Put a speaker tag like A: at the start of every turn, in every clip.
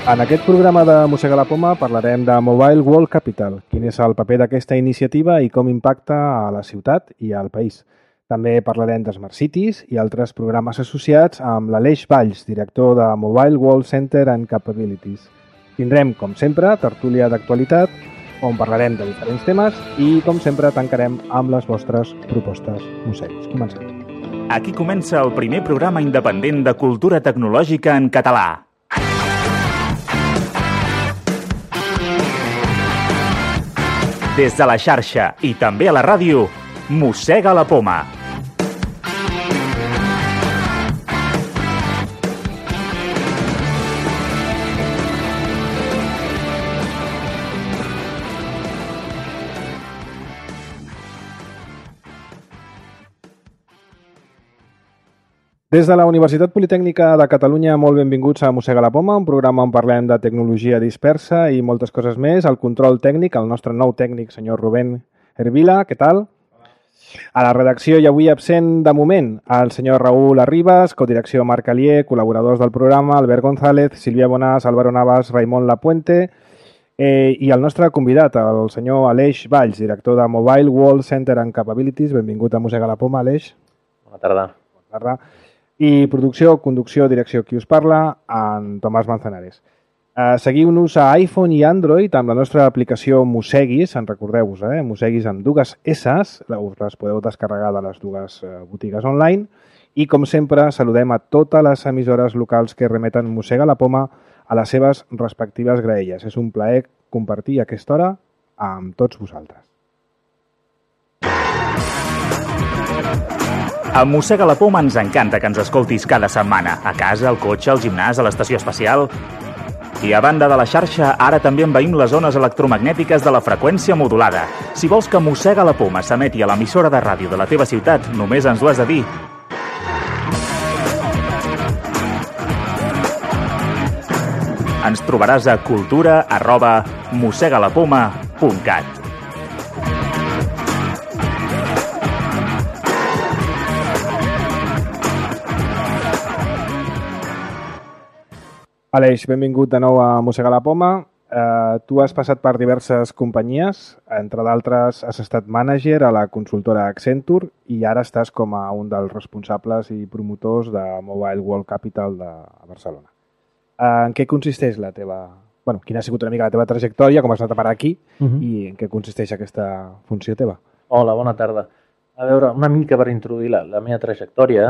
A: En aquest programa de Mossega la Poma parlarem de Mobile World Capital, quin és el paper d'aquesta iniciativa i com impacta a la ciutat i al país. També parlarem de Smart Cities i altres programes associats amb l'Aleix Valls, director de Mobile World Center and Capabilities. Tindrem, com sempre, tertúlia d'actualitat, on parlarem de diferents temes i, com sempre, tancarem amb les vostres propostes mosseguis. Comencem.
B: Aquí comença el primer programa independent de cultura tecnològica en català. Des de la xarxa i també a la ràdio, Mossega la Poma.
A: Des de la Universitat Politècnica de Catalunya, molt benvinguts a Mossega la Poma, un programa on parlem de tecnologia dispersa i moltes coses més. El control tècnic, el nostre nou tècnic, senyor Rubén Hervila, què tal? A la redacció i avui absent de moment el senyor Raúl Arribas, codirecció Marc Alier, col·laboradors del programa, Albert González, Sílvia Bonàs, Álvaro Navas, Raimon Lapuente i el nostre convidat, el senyor Aleix Valls, director de Mobile World Center and Capabilities. Benvingut a Mossega la Poma, Aleix.
C: Bona tarda.
A: Bona tarda. I producció, conducció, direcció, qui us parla, en Tomàs Manzanares. Seguiu-nos a iPhone i Android amb la nostra aplicació Mosseguis, en recordeu-vos, Mosseguis amb dues S's, us les podeu descarregar de les dues botigues online, i com sempre saludem a totes les emissores locals que remeten Mossega la Poma a les seves respectives graelles. És un plaer compartir aquesta hora amb tots vosaltres.
B: A Mossega la Poma ens encanta que ens escoltis cada setmana, a casa, al cotxe, al gimnàs, a l'estació espacial. I a banda de la xarxa, ara també envaïm les zones electromagnètiques de la freqüència modulada. Si vols que Mossega la Poma s'emeti a l'emissora de ràdio de la teva ciutat, només ens ho has de dir. Ens trobaràs a cultura@mossegalapoma.cat.
A: Aleix, benvingut de nou a Mossega la Poma. Tu has passat per diverses companyies, entre d'altres has estat mànager a la consultora Accenture i ara estàs com a un dels responsables i promotors de Mobile World Capital de Barcelona. En què consisteix la teva... Bueno, quina ha sigut una mica la teva trajectòria, com has anat a parar aquí i en què consisteix aquesta funció teva?
C: Hola, bona tarda. A veure, una mica per introduir la meva trajectòria,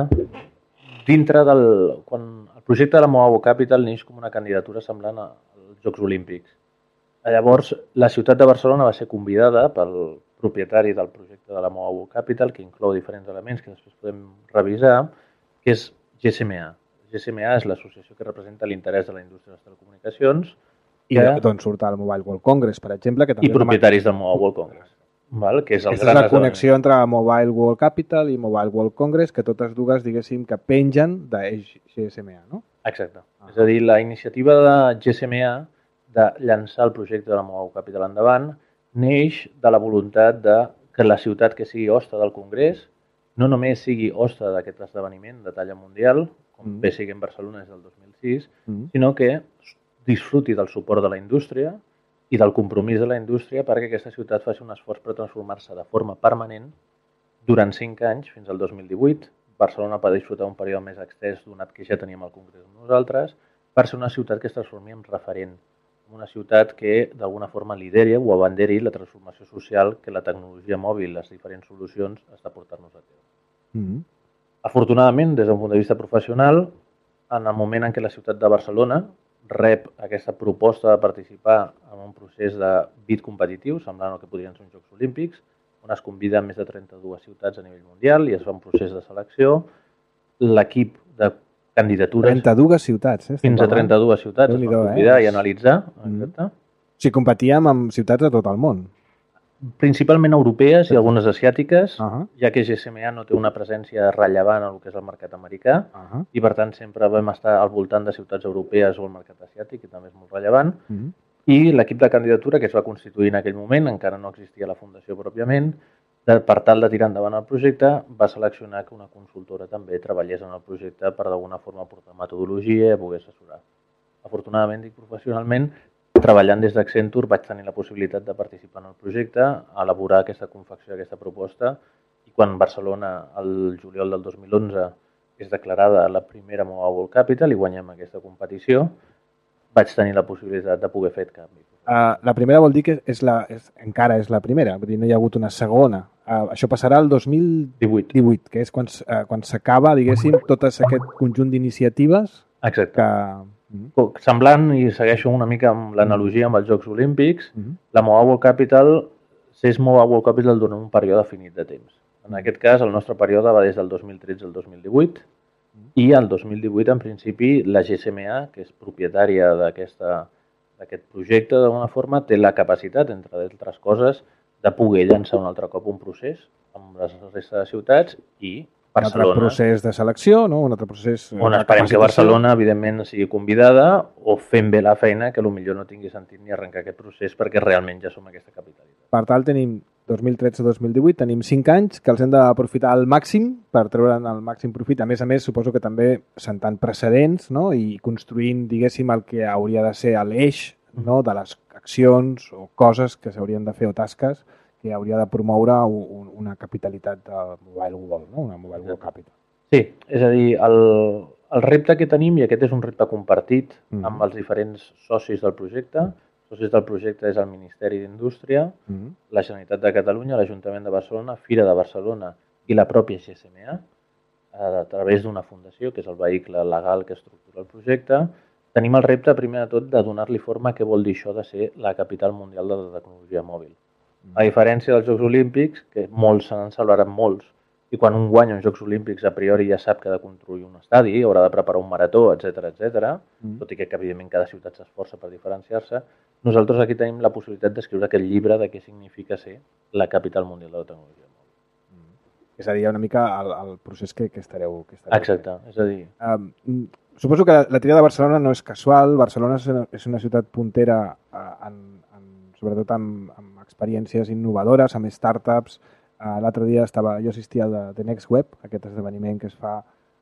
C: dintre del... Quan el projecte de la Mobile World Capital neix com una candidatura semblant als Jocs Olímpics. Llavors, la ciutat de Barcelona va ser convidada pel propietari del projecte de la Mobile World Capital, que inclou diferents elements que després podem revisar, que és GSMA. GSMA és l'associació que representa l'interès de la indústria de les telecomunicacions.
A: I d'on surt el Mobile World Congress, per exemple. Que també
C: i propietaris del Mobile World Congress. Val? Que és el
A: Aquesta és la connexió entre Mobile World Capital i Mobile World Congress, que totes dues, diguéssim, que pengen de GSMA, no?
C: Exacte. És a dir, la iniciativa de GSMA de llançar el projecte de la Mobile World Capital endavant neix de la voluntat de que la ciutat que sigui hoste del Congrés no només sigui hoste d'aquest esdeveniment de talla mundial, com bé sigui en Barcelona des del 2006, sinó que disfruti del suport de la indústria i del compromís de la indústria perquè aquesta ciutat faci un esforç per transformar-se de forma permanent durant 5 anys, fins al 2018. Barcelona va disfrutar un període més extès donat que ja teníem el Congrés amb nosaltres, per ser una ciutat que es transformi en referent, una ciutat que d'alguna forma lideri o abanderi la transformació social que la tecnologia mòbil, les diferents solucions, està portant-nos a terme. Afortunadament, des d'un punt de vista professional, en el moment en què la ciutat de Barcelona rep aquesta proposta de participar en un procés de bid competitiu, semblant al que podrien ser uns Jocs Olímpics, on es convida més de 32 ciutats a nivell mundial i es fa un procés de selecció. L'equip de candidatures...
A: 32 ciutats,
C: Fins a 32 ciutats es van convidar i analitzar. Exacte.
A: O sigui, competíem amb ciutats de tot el món.
C: Principalment europees i algunes asiàtiques, ja que GSMA no té una presència rellevant en el que és el mercat americà i per tant sempre vam estar al voltant de ciutats europees o el mercat asiàtic, que també és molt rellevant. I l'equip de candidatura que es va constituir en aquell moment, encara no existia la fundació pròpiament, per tal de tirar endavant el projecte, va seleccionar que una consultora també treballés en el projecte per d'alguna forma portar metodologia i poder assessorar. afortunadament, dic professionalment, treballant des d'Accenture vaig tenir la possibilitat de participar en el projecte, elaborar aquesta confecció, aquesta proposta, i quan Barcelona, el juliol del 2011, és declarada la primera Mobile World Capital i guanyem aquesta competició, vaig tenir la possibilitat de poder fer aquest canvi.
A: La primera vol dir que encara és la primera, vull dir, no hi ha hagut una segona. Això passarà el 2018, que és quan s'acaba, diguéssim, tot aquest conjunt d'iniciatives.
C: Exacte. Semblant, i segueixo una mica amb l'analogia amb els Jocs Olímpics, la Mobile World Capital s'és Mobile World Capital durant un període finit de temps. En aquest cas, el nostre període va des del 2013 al 2018, i el 2018, en principi, la GSMA, que és propietària d'aquest projecte, d'alguna forma, té la capacitat, entre altres coses, de poder llançar un altre cop un procés amb la resta de ciutats i Barcelona.
A: Un altre procés de selecció, no? Un altre procés
C: on esperem que Barcelona, evidentment, sigui convidada o fem bé la feina, que potser no tingui sentit ni arrencar aquest procés perquè realment ja som aquesta capitalitat.
A: Per tant, tenim 2013-2018, tenim 5 anys que els hem d'aprofitar al màxim per treure'n el màxim profit. A més, suposo que també sentant precedents, no? I construint, diguéssim, el que hauria de ser l'eix, no? De les accions o coses que s'haurien de fer o tasques que hauria de promoure una capitalitat de Mobile World, no? Una Mobile World Capital.
C: Sí, és a dir, el repte que tenim, i aquest és un repte compartit amb els diferents socis del projecte. Els socis del projecte és el Ministeri d'Indústria, la Generalitat de Catalunya, l'Ajuntament de Barcelona, Fira de Barcelona i la pròpia GSMA, a través d'una fundació, que és el vehicle legal que estructura el projecte. Tenim el repte, primer de tot, de donar-li forma a què vol dir això de ser la capital mundial de la tecnologia mòbil. A diferència dels Jocs Olímpics, que molts se n'han celebrat molts, i quan un guanya uns Jocs Olímpics a priori ja sap que ha de construir un estadi, haurà de preparar un marató, etc, tot i que evidentment cada ciutat s'esforça per diferenciar-se, nosaltres aquí tenim la possibilitat d'escriure aquest llibre de què significa ser la capital mundial de la tecnologia mòbil.
A: És a dir, una mica el procés que estareu...
C: Exacte, és a dir...
A: Suposo que la tria de Barcelona no és casual. Barcelona és una ciutat puntera, sobretot amb experiències innovadores, amb startups. L'altre dia jo assistia a The Next Web, aquest esdeveniment que es fa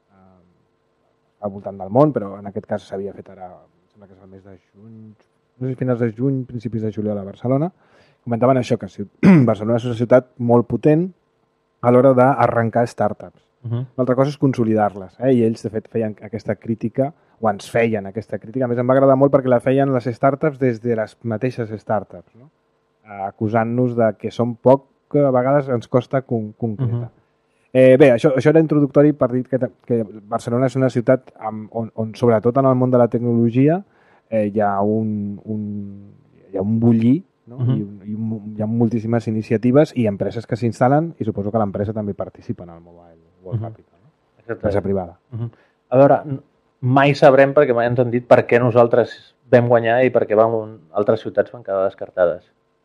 A: al voltant del món, però en aquest cas s'havia fet ara, sembla que és el mes de juny, no sé si finals de juny, principis de juliol a Barcelona. Comentaven això, que Barcelona és una ciutat molt potent a l'hora d'arrencar startups. L'altra cosa és consolidar-les, i ells, de fet, feien aquesta crítica, o ens feien aquesta crítica. A més, em va agradar molt perquè la feien les startups des de les mateixes startups, no? Acusant-nos de que som poc, que a vegades ens costa concretar. Bé, això era introductori per dir que Barcelona és una ciutat on sobretot en el món de la tecnologia, hi ha un bullir, no? I hi ha moltíssimes iniciatives i empreses que s'instal·len, i suposo que l'empresa també participa en el Mobile World Capital, no? Empresa privada.
C: A veure, mai sabrem, perquè mai ens han dit per què nosaltres vam guanyar i per què altres ciutats van quedar descartades.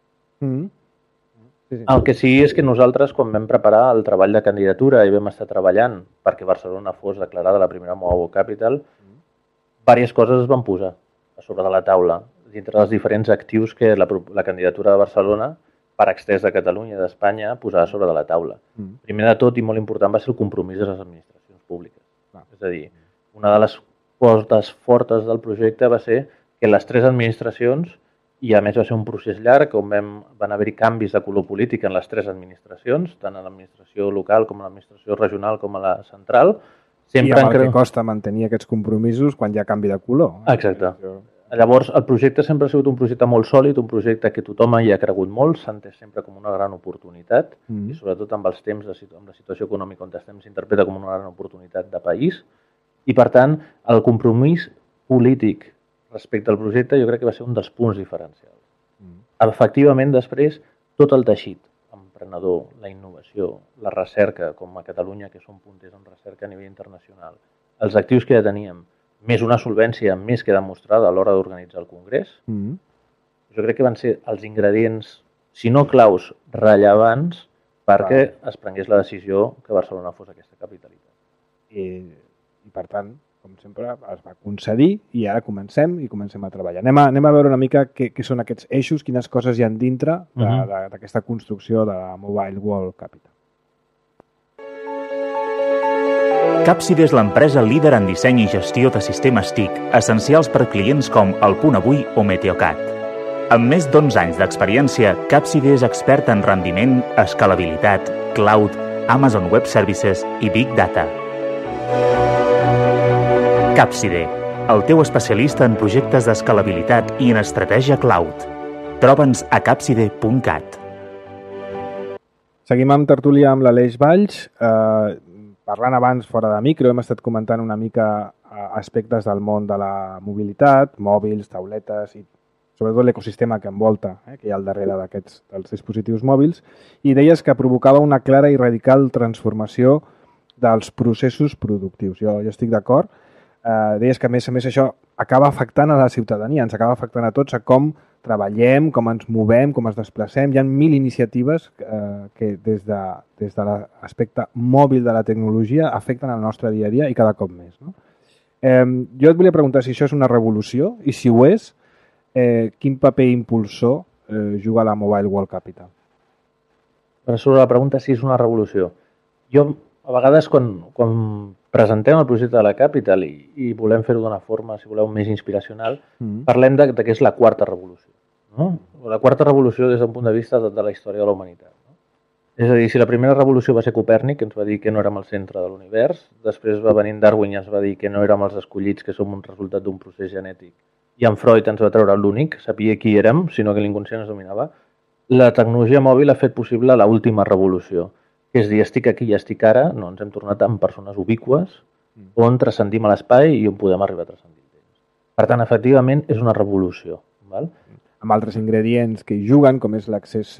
C: El que sí és que nosaltres, quan vam preparar el treball de candidatura i vam estar treballant perquè Barcelona fos declarada la primera Mobile World Capital, diverses coses es van posar a sobre de la taula, dintre dels diferents actius que la candidatura de Barcelona, per extès de Catalunya i d'Espanya, posava sobre de la taula. Primer de tot, i molt important, va ser el compromís de les administracions públiques. És a dir, una de les portes fortes del projecte va ser que les 3 administracions, i a més va ser un procés llarg on van haver-hi canvis de color polític en les 3 administracions, tant a l'administració local com a l'administració regional com a la central.
A: I amb el que costa mantenir aquests compromisos quan hi ha canvi de color.
C: Exacte. Llavors, el projecte sempre ha sigut un projecte molt sòlid, un projecte que tothom hi ha cregut molt, s'ha entès sempre com una gran oportunitat, i sobretot amb els temps, amb la situació econòmica on estem, s'interpreta com una gran oportunitat de país, i per tant, el compromís polític respecte al projecte jo crec que va ser un dels punts diferencials. Efectivament, després, tot el teixit emprenedor, la innovació, la recerca, com a Catalunya, que som punters en recerca a nivell internacional, els actius que ja teníem, més una solvència més que demostrada a l'hora d'organitzar el Congrés, jo crec que van ser els ingredients, si no claus, rellevants perquè es prengués la decisió que Barcelona fos aquesta capitalitat.
A: I per tant, com sempre, es va concedir i ara comencem a treballar. Anem a veure una mica què són aquests eixos, quines coses hi ha dintre d'aquesta construcció de la Mobile World Capital.
B: Capside és l'empresa líder en disseny i gestió de sistemes TIC, essencials per clients com El Punt Avui o Meteocat. Amb més d'11 anys d'experiència, Capside és expert en rendiment, escalabilitat, cloud, Amazon Web Services i Big Data. Capside, el teu especialista en projectes d'escalabilitat i en estratègia cloud. Troba'ns a capside.cat.
A: Seguim amb tertúlia amb l'Aleix Valls. Parlant abans fora de micro, hem estat comentant una mica aspectes del món de la mobilitat, mòbils, tauletes i sobretot l'ecosistema que envolta, que hi ha al darrere dels dispositius mòbils, i deies que provocava una clara i radical transformació dels processos productius. Jo estic d'acord. Deies que, a més això acaba afectant a la ciutadania, ens acaba afectant a tots, a com treballem, com ens movem, com ens desplacem. Hi ha 1.000 iniciatives que des de l'aspecte mòbil de la tecnologia afecten el nostre dia a dia i cada cop més. No? Jo et volia preguntar si això és una revolució i si ho és, quin paper impulsor juga la Mobile World Capital?
C: Sobre la pregunta si és una revolució. Jo, a vegades, quan presentem el projecte de la Capital i volem fer-ho d'una forma, si voleu, més inspiracional, parlem de que és la quarta revolució. No? La quarta revolució des d'un punt de vista de la història de la humanitat. No? És a dir, si la primera revolució va ser Copèrnic, que ens va dir que no érem el centre de l'univers, després va venir Darwin i ens va dir que no érem els escollits, que som un resultat d'un procés genètic, i en Freud ens va treure l'únic, sabia qui érem, sinó que l'inconscient ens dominava, la tecnologia mòbil ha fet possible l'última revolució, que és dir, estic aquí i estic ara, no, ens hem tornat en persones ubiqües, on transcendim a l'espai i on podem arribar a transcendir el temps. Per tant, efectivament, és una revolució. Val?
A: Amb altres ingredients que hi juguen, com és l'accés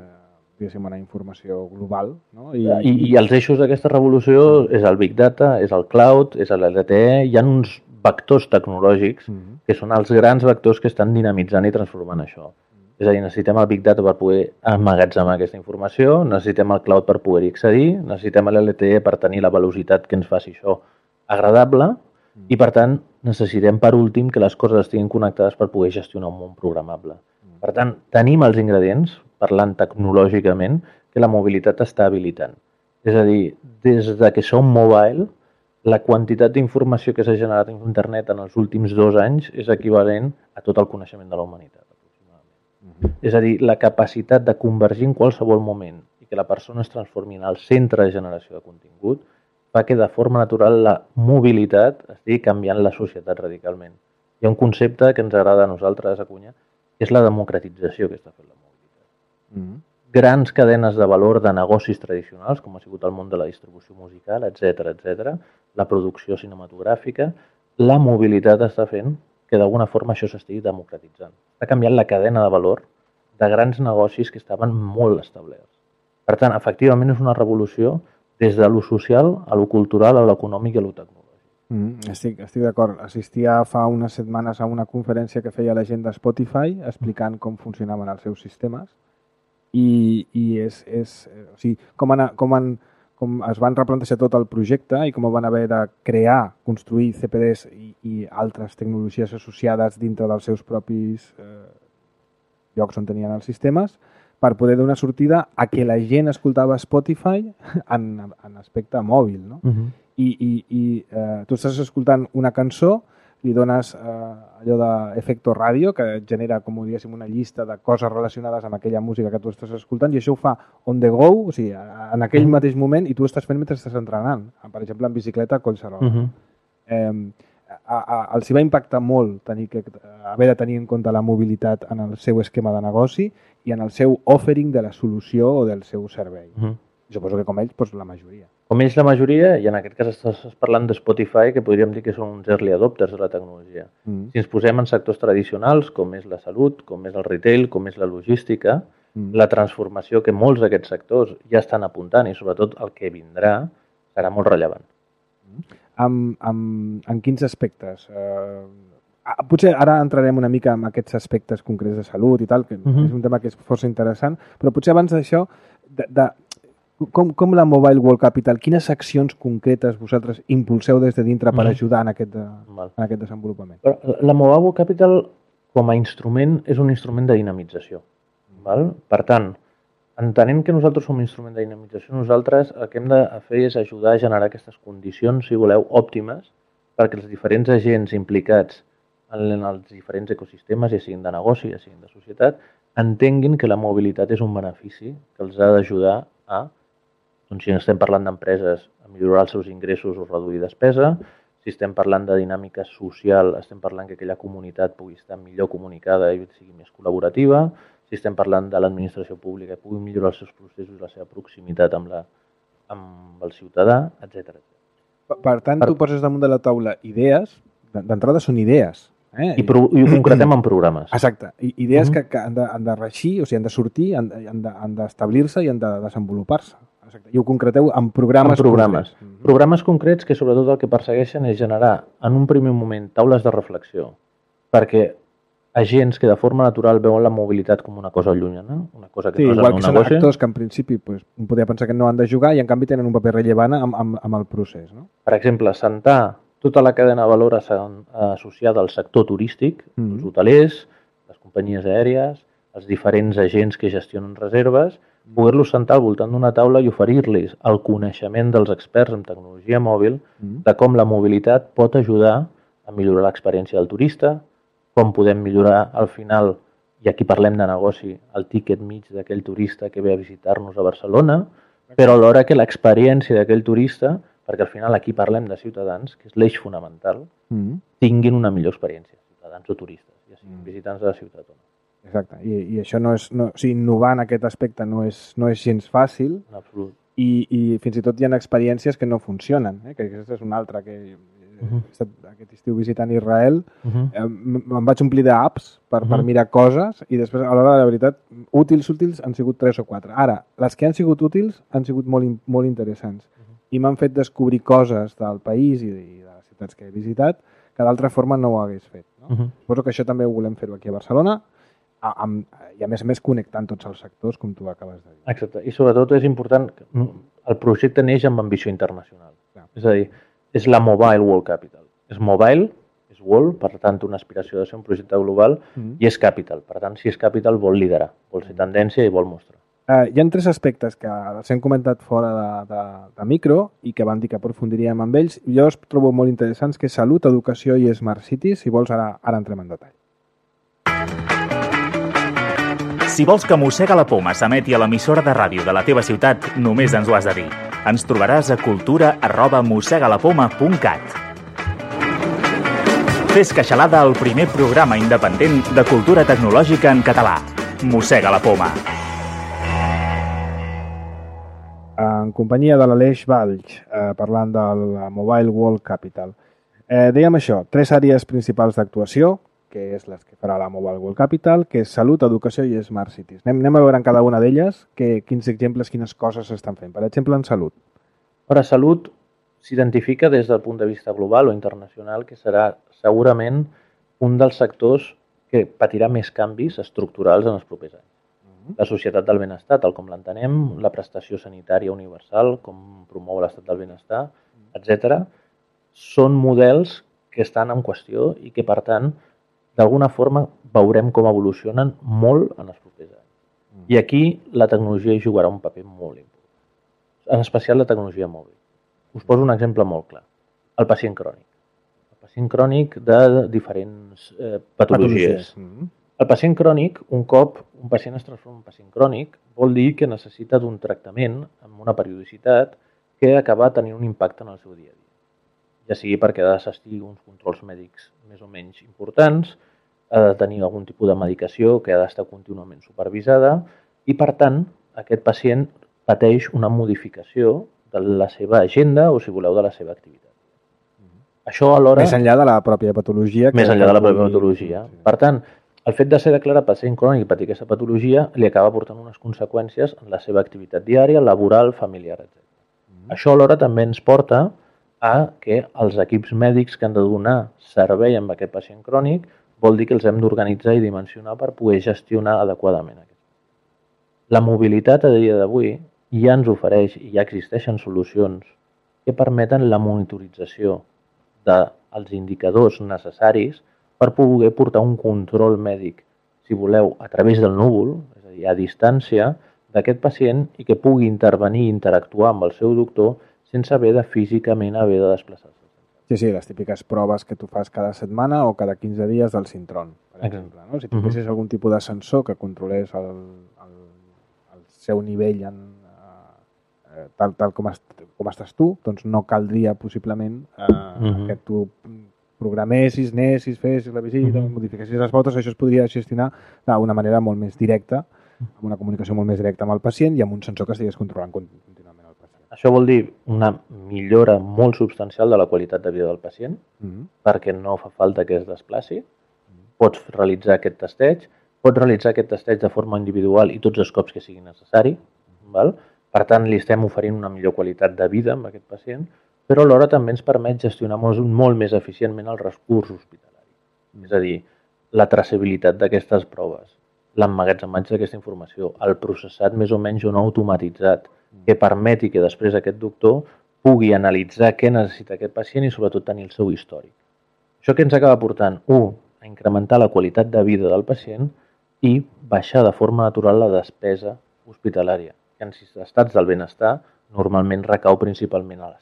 A: a una informació global. No?
C: I els eixos d'aquesta revolució és el Big Data, és el Cloud, és l'LTE, hi ha uns vectors tecnològics que són els grans vectors que estan dinamitzant i transformant això. És a dir, necessitem el Big Data per poder emmagatzemar aquesta informació, necessitem el Cloud per poder-hi accedir, necessitem l'LTE per tenir la velocitat que ens faci això agradable i, per tant, necessitem, per últim, que les coses estiguin connectades per poder gestionar un món programable. Per tant, tenim els ingredients, parlant tecnològicament, que la mobilitat està habilitant. És a dir, des de que som mobile, la quantitat d'informació que s'ha generat en internet en els últims 2 anys és equivalent a tot el coneixement de la humanitat, aproximadament. És a dir, la capacitat de convergir en qualsevol moment i que la persona es transformi en el centre de generació de contingut fa que de forma natural la mobilitat estigui canviant la societat radicalment. Hi ha un concepte que ens agrada a nosaltres a Cunya, que és la democratització que està fent la mobilitat. Grans cadenes de valor de negocis tradicionals, com ha sigut el món de la distribució musical, etc., la producció cinematogràfica, la mobilitat està fent que d'alguna forma això s'estigui democratitzant. Està canviant la cadena de valor de grans negocis que estaven molt establerts. Per tant, efectivament és una revolució des de lo social a lo cultural, a l'econòmic i a lo tecnològic.
A: Estic d'acord. Assistia fa unes setmanes a una conferència que feia la gent de Spotify explicant com funcionaven els seus sistemes i o sigui, com es van replantejar tot el projecte i com van haver de crear, construir CPDs i altres tecnologies associades dintre dels seus propis llocs on tenien els sistemes per poder donar sortida a que la gent escoltava Spotify en aspecte mòbil. No? I tu estàs escoltant una cançó, li dones allò d'efecto ràdio, que genera, com diguéssim, una llista de coses relacionades amb aquella música que tu estàs escoltant, i això ho fa on the go, o sigui, en aquell mateix moment, i tu ho estàs fent mentre estàs entrenant. Per exemple, en bicicleta a Collserola. Els va impactar molt haver de tenir en compte la mobilitat en el seu esquema de negoci i en el seu offering de la solució o del seu servei. Suposo que com ells, doncs la majoria.
C: Com ells la majoria, i en aquest cas estàs parlant de Spotify, que podríem dir que són uns early adopters de la tecnologia. Si ens posem en sectors tradicionals, com és la salut, com és el retail, com és la logística, la transformació que molts d'aquests sectors ja estan apuntant i sobretot el que vindrà serà molt rellevant.
A: En quins aspectes? Potser ara entrarem una mica en aquests aspectes concrets de salut i tal, que és un tema que és força interessant, però potser abans d'això, com la Mobile World Capital, quines accions concretes vosaltres impulseu des de dintre per ajudar en aquest desenvolupament?
C: La Mobile World Capital, com a instrument, és un instrument de dinamització. Per tant, entenent que nosaltres som un instrument de dinamització, nosaltres el que hem de fer és ajudar a generar aquestes condicions, si voleu, òptimes, perquè els diferents agents implicats en els diferents ecosistemes, ja siguin de negoci, ja siguin de societat, entenguin que la mobilitat és un benefici que els ha d'ajudar a, doncs si estem parlant d'empreses, a millorar els seus ingressos o reduir despesa, si estem parlant de dinàmica social, estem parlant que aquella comunitat pugui estar millor comunicada i sigui més col·laborativa, si estem parlant de l'administració pública i pugui millorar els seus processos i la seva proximitat amb el ciutadà, etc.
A: Per tant, tu poses damunt de la taula idees, d'entrada són idees.
C: I ho concretem en programes.
A: Exacte. Idees que han de reixir, o sigui, han de sortir, han d'establir-se i han de desenvolupar-se. Exacte. I ho concreteu en programes.
C: Programes concrets que sobretot el que persegueixen és generar en un primer moment taules de reflexió perquè agents que de forma natural veuen la mobilitat com una cosa llunyana, una cosa que no és un negoci.
A: Igual que són actors que en principi un podria pensar que no han de jugar i en canvi tenen un paper rellevant amb el procés. No?
C: Per exemple, sentar tota la cadena de valor associada al sector turístic, els hotelers, les companyies aèries, els diferents agents que gestionen reserves, poder-los sentar al voltant d'una taula i oferir-los el coneixement dels experts en tecnologia mòbil de com la mobilitat pot ajudar a millorar l'experiència del turista, com podem millorar al final, i aquí parlem de negoci, el tíquet mig d'aquell turista que ve a visitar-nos a Barcelona, però alhora que l'experiència d'aquell turista, perquè al final aquí parlem de ciutadans, que és l'eix fonamental, tinguin una millor experiència, ciutadans o turistes, ja siguin visitants de la ciutat o no.
A: Exacte, i això innovar en aquest aspecte no és gens fàcil.
C: En absolut.
A: I fins i tot hi ha experiències que no funcionen, que aquesta és una altra que... He estat aquest estiu visitant Israel, em vaig omplir d'apps per mirar coses i després, a l'hora de la veritat, útils han sigut 3 o 4. Ara, les que han sigut útils han sigut molt interessants i m'han fet descobrir coses del país i de les ciutats que he visitat que d'altra forma no ho hagués fet. No? Suposo que això també ho volem fer-ho aquí a Barcelona i a més connectant tots els sectors, com tu acabes de dir.
C: Exacte, i sobretot és important que el projecte neix amb ambició internacional. És a dir, és la Mobile World Capital. És mobile, és world, per tant, una aspiració de ser un projecte global, i és capital. Per tant, si és capital, vol liderar, vol ser tendència i vol mostrar.
A: Hi ha 3 aspectes que els hem comentat fora de micro i que van dir que aprofundiríem amb ells. Jo els trobo molt interessants, que és salut, educació i smart cities. Si vols, ara entrem en detall.
B: Si vols que Mossega la Poma s'emeti a l'emissora de ràdio de la teva ciutat, només ens ho has de dir. Ens trobaràs a cultura@mossegalapoma.cat. Fes queixalada al primer programa independent de cultura tecnològica en català. Mossega la Poma.
A: En companyia de l'Aleix Valls, parlant de la Mobile World Capital. Dèiem això, 3 àrees principals d'actuació, que és les que farà la Mobile World Capital, que és salut, educació i smart cities. Anem a veure en cada una d'elles quins exemples, quines coses s'estan fent. Per exemple, en salut.
C: Ara, salut s'identifica des del punt de vista global o internacional que serà segurament un dels sectors que patirà més canvis estructurals en els propers anys. La societat del benestar, tal com l'entenem, la prestació sanitària universal, com promou l'estat del benestar, etc., són models que estan en qüestió i que, per tant, d'alguna forma veurem com evolucionen molt en els propers anys. I aquí la tecnologia hi jugarà un paper molt important, en especial la tecnologia mòbil. Us poso un exemple molt clar. El pacient crònic. El pacient crònic de diferents patologies. El pacient crònic, un cop un pacient es transforma en pacient crònic, vol dir que necessita d'un tractament amb una periodicitat que acaba tenint un impacte en el seu dia a dia. Ja sigui perquè ha d'assistir uns controls mèdics més o menys importants, ha de tenir algun tipus de medicació que ha d'estar contínuament supervisada i, per tant, aquest pacient pateix una modificació de la seva agenda o, si voleu, de la seva activitat. Això alhora...
A: Més enllà de la pròpia patologia.
C: Més enllà de la pròpia patologia. Per tant, el fet de ser declarat pacient crònic i patir aquesta patologia li acaba portant unes conseqüències en la seva activitat diària, laboral, familiar, etc. Això alhora també ens porta a que els equips mèdics que han de donar servei amb aquest pacient crònic vol dir que els hem d'organitzar i dimensionar per poder gestionar adequadament. La mobilitat a dia d'avui ja ens ofereix i ja existeixen solucions que permeten la monitorització dels indicadors necessaris per poder portar un control mèdic, si voleu, a través del núvol, és a dir, a distància, d'aquest pacient i que pugui intervenir i interactuar amb el seu doctor sense haver de físicament haver de desplaçar-se.
A: Sí, les típiques proves que tu fas cada setmana o cada 15 dies del Sintron, per exemple. No? Si tinguessis algun tipus de sensor que controlés el seu nivell tal com estàs tu, doncs no caldria possiblement que tu programessis, anessis, fessis la visita, modifiquessis les fotos, això es podria gestionar d'una manera molt més directa, amb una comunicació molt més directa amb el pacient i amb un sensor que estigués controlant contínuament el pacient.
C: Això vol dir una millora molt substancial de la qualitat de vida del pacient, perquè no fa falta que es desplaci. Pots realitzar aquest testeig, de forma individual i tots els cops que sigui necessari. Val? Per tant, li estem oferint una millor qualitat de vida amb aquest pacient, però alhora també ens permet gestionar molt més eficientment el recurs hospitalari. És a dir, la traçabilitat d'aquestes proves, l'emmagatzematge d'aquesta informació, el processat més o menys o no automatitzat, que permeti que després aquest doctor pugui analitzar què necessita aquest pacient i sobretot tenir el seu històric. Això que ens acaba portant, a incrementar la qualitat de vida del pacient i baixar de forma natural la despesa hospitalària, que en estats del benestar normalment recau principalment a l'estat.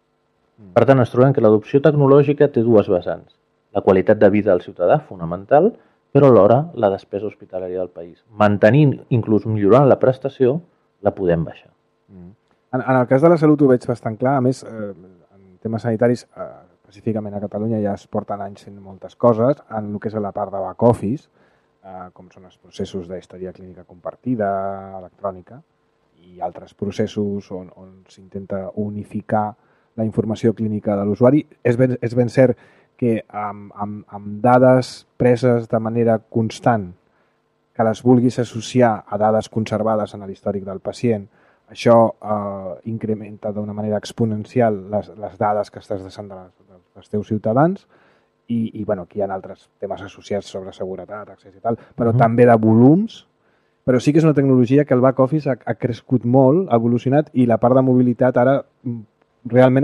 C: Per tant, ens trobem que l'adopció tecnològica té dues vessants. La qualitat de vida del ciutadà, fonamental, però alhora la despesa hospitalària del país. Mantenint, inclús millorant la prestació, la podem baixar.
A: En el cas de la salut ho veig bastant clar. A més, en temes sanitaris, específicament a Catalunya, ja es porten anys fent moltes coses en el que és la part de back office, com són els processos d'història clínica compartida, electrònica, i altres processos on s'intenta unificar la informació clínica de l'usuari. És ben cert que amb dades preses de manera constant, que les vulguis associar a dades conservades en l'històric del pacient, això incrementa d'una manera exponencial les dades que estàs deixant dels teus ciutadans i aquí hi ha altres temes associats sobre seguretat, accés i tal, però també de volums. Però sí que és una tecnologia que el back office ha crescut molt, ha evolucionat i la part de mobilitat ara realment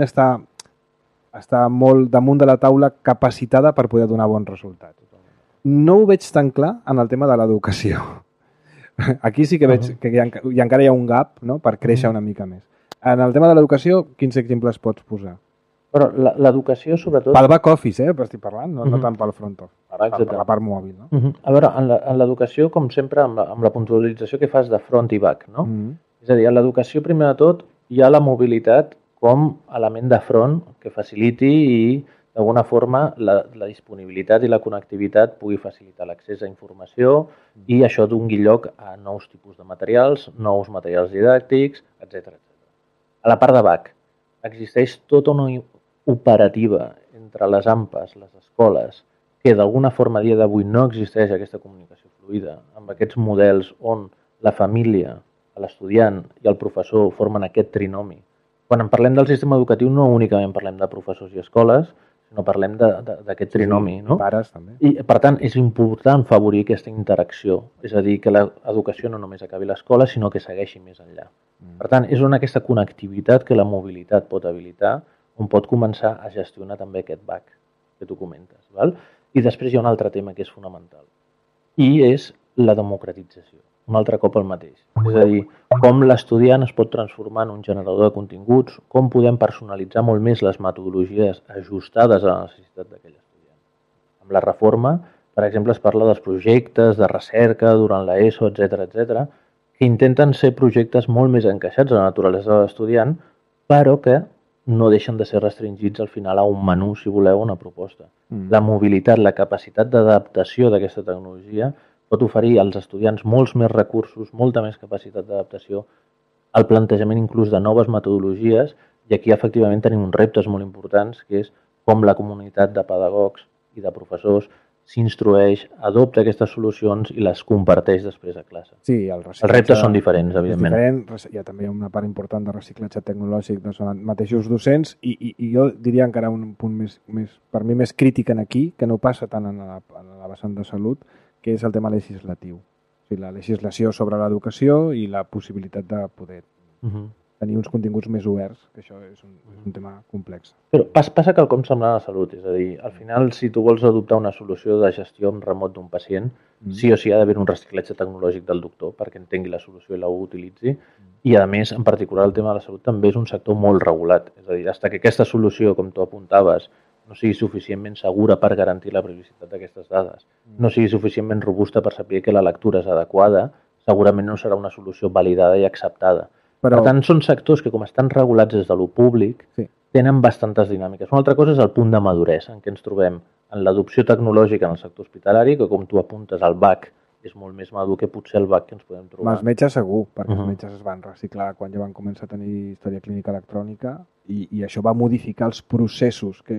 A: està molt damunt de la taula capacitada per poder donar bons resultats. No ho veig tan clar en el tema de l'educació. Aquí sí que veig que encara hi ha un gap, no?, per créixer una mica més. En el tema de l'educació, quins exemples pots posar?
C: Però l'educació, sobretot...
A: Pel back office, estic parlant, no tant pel front office, per la part mòbil. No?
C: A veure, en l'educació, com sempre, amb la puntualització que fas de front i back, no? És a dir, en l'educació, primer de tot, hi ha la mobilitat com element de front que faciliti i, d'alguna forma, la disponibilitat i la connectivitat pugui facilitar l'accés a informació i això doni lloc a nous tipus de materials, nous materials didàctics, etc. A la part de back, existeix tota una operativa entre les AMPAs, les escoles, que d'alguna forma a dia d'avui no existeix aquesta comunicació fluida, amb aquests models on la família, l'estudiant i el professor formen aquest trinomi. Quan en parlem del sistema educatiu no únicament parlem de professors i escoles, sinó parlem d'aquest trinomi. No?
A: Pares també.
C: I, per tant, és important favorir aquesta interacció, és a dir, que l'educació no només acabi a l'escola, sinó que segueixi més enllà. Per tant, és aquesta connectivitat que la mobilitat pot habilitar, on pot començar a gestionar també aquest back que tu comentes. Val? I després hi ha un altre tema que és fonamental, i és la democratització. Un altre cop el mateix. És a dir, com l'estudiant es pot transformar en un generador de continguts, com podem personalitzar molt més les metodologies ajustades a la necessitat d'aquell estudiant. Amb la reforma, per exemple, es parla dels projectes de recerca durant l'ESO, etc., que intenten ser projectes molt més encaixats a la naturalesa de l'estudiant, però que no deixen de ser restringits al final a un menú, si voleu, una proposta. La mobilitat, la capacitat d'adaptació d'aquesta tecnologia pot oferir als estudiants molts més recursos, molta més capacitat d'adaptació, el plantejament inclús de noves metodologies, i aquí efectivament tenim uns reptes molt importants, que és com la comunitat de pedagogs i de professors s'instrueix, adopta aquestes solucions i les comparteix després a classe.
A: Sí,
C: els reptes són diferents, evidentment.
A: Hi ha també una part important de reciclatge tecnològic dels mateixos docents i jo diria encara un punt per mi més crític aquí, que no passa tant en la vessant de salut, que és el tema legislatiu. O sigui, la legislació sobre l'educació i la possibilitat de poder tenir uns continguts més oberts, que això és un tema complex.
C: Però passa quelcom semblant a la salut, és a dir, al final, si tu vols adoptar una solució de gestió en remot d'un pacient, sí o sí ha d'haver un reciclatge tecnològic del doctor perquè entengui la solució i la utilitzi, i a més, en particular, el tema de la salut també és un sector molt regulat, és a dir, fins que aquesta solució, com tu apuntaves, no sigui suficientment segura per garantir la privacitat d'aquestes dades, no sigui suficientment robusta per saber que la lectura és adequada, segurament no serà una solució validada i acceptada. Per tant, són sectors que, com estan regulats des de lo públic, tenen bastantes dinàmiques. Una altra cosa és el punt de maduresa en què ens trobem en l'adopció tecnològica en el sector hospitalari, que com tu apuntes, el BAC és molt més madur que potser el BAC que ens podem trobar.
A: Els metges segur, perquè els metges es van reciclar quan ja van començar a tenir història clínica electrònica i això va modificar els processos. Que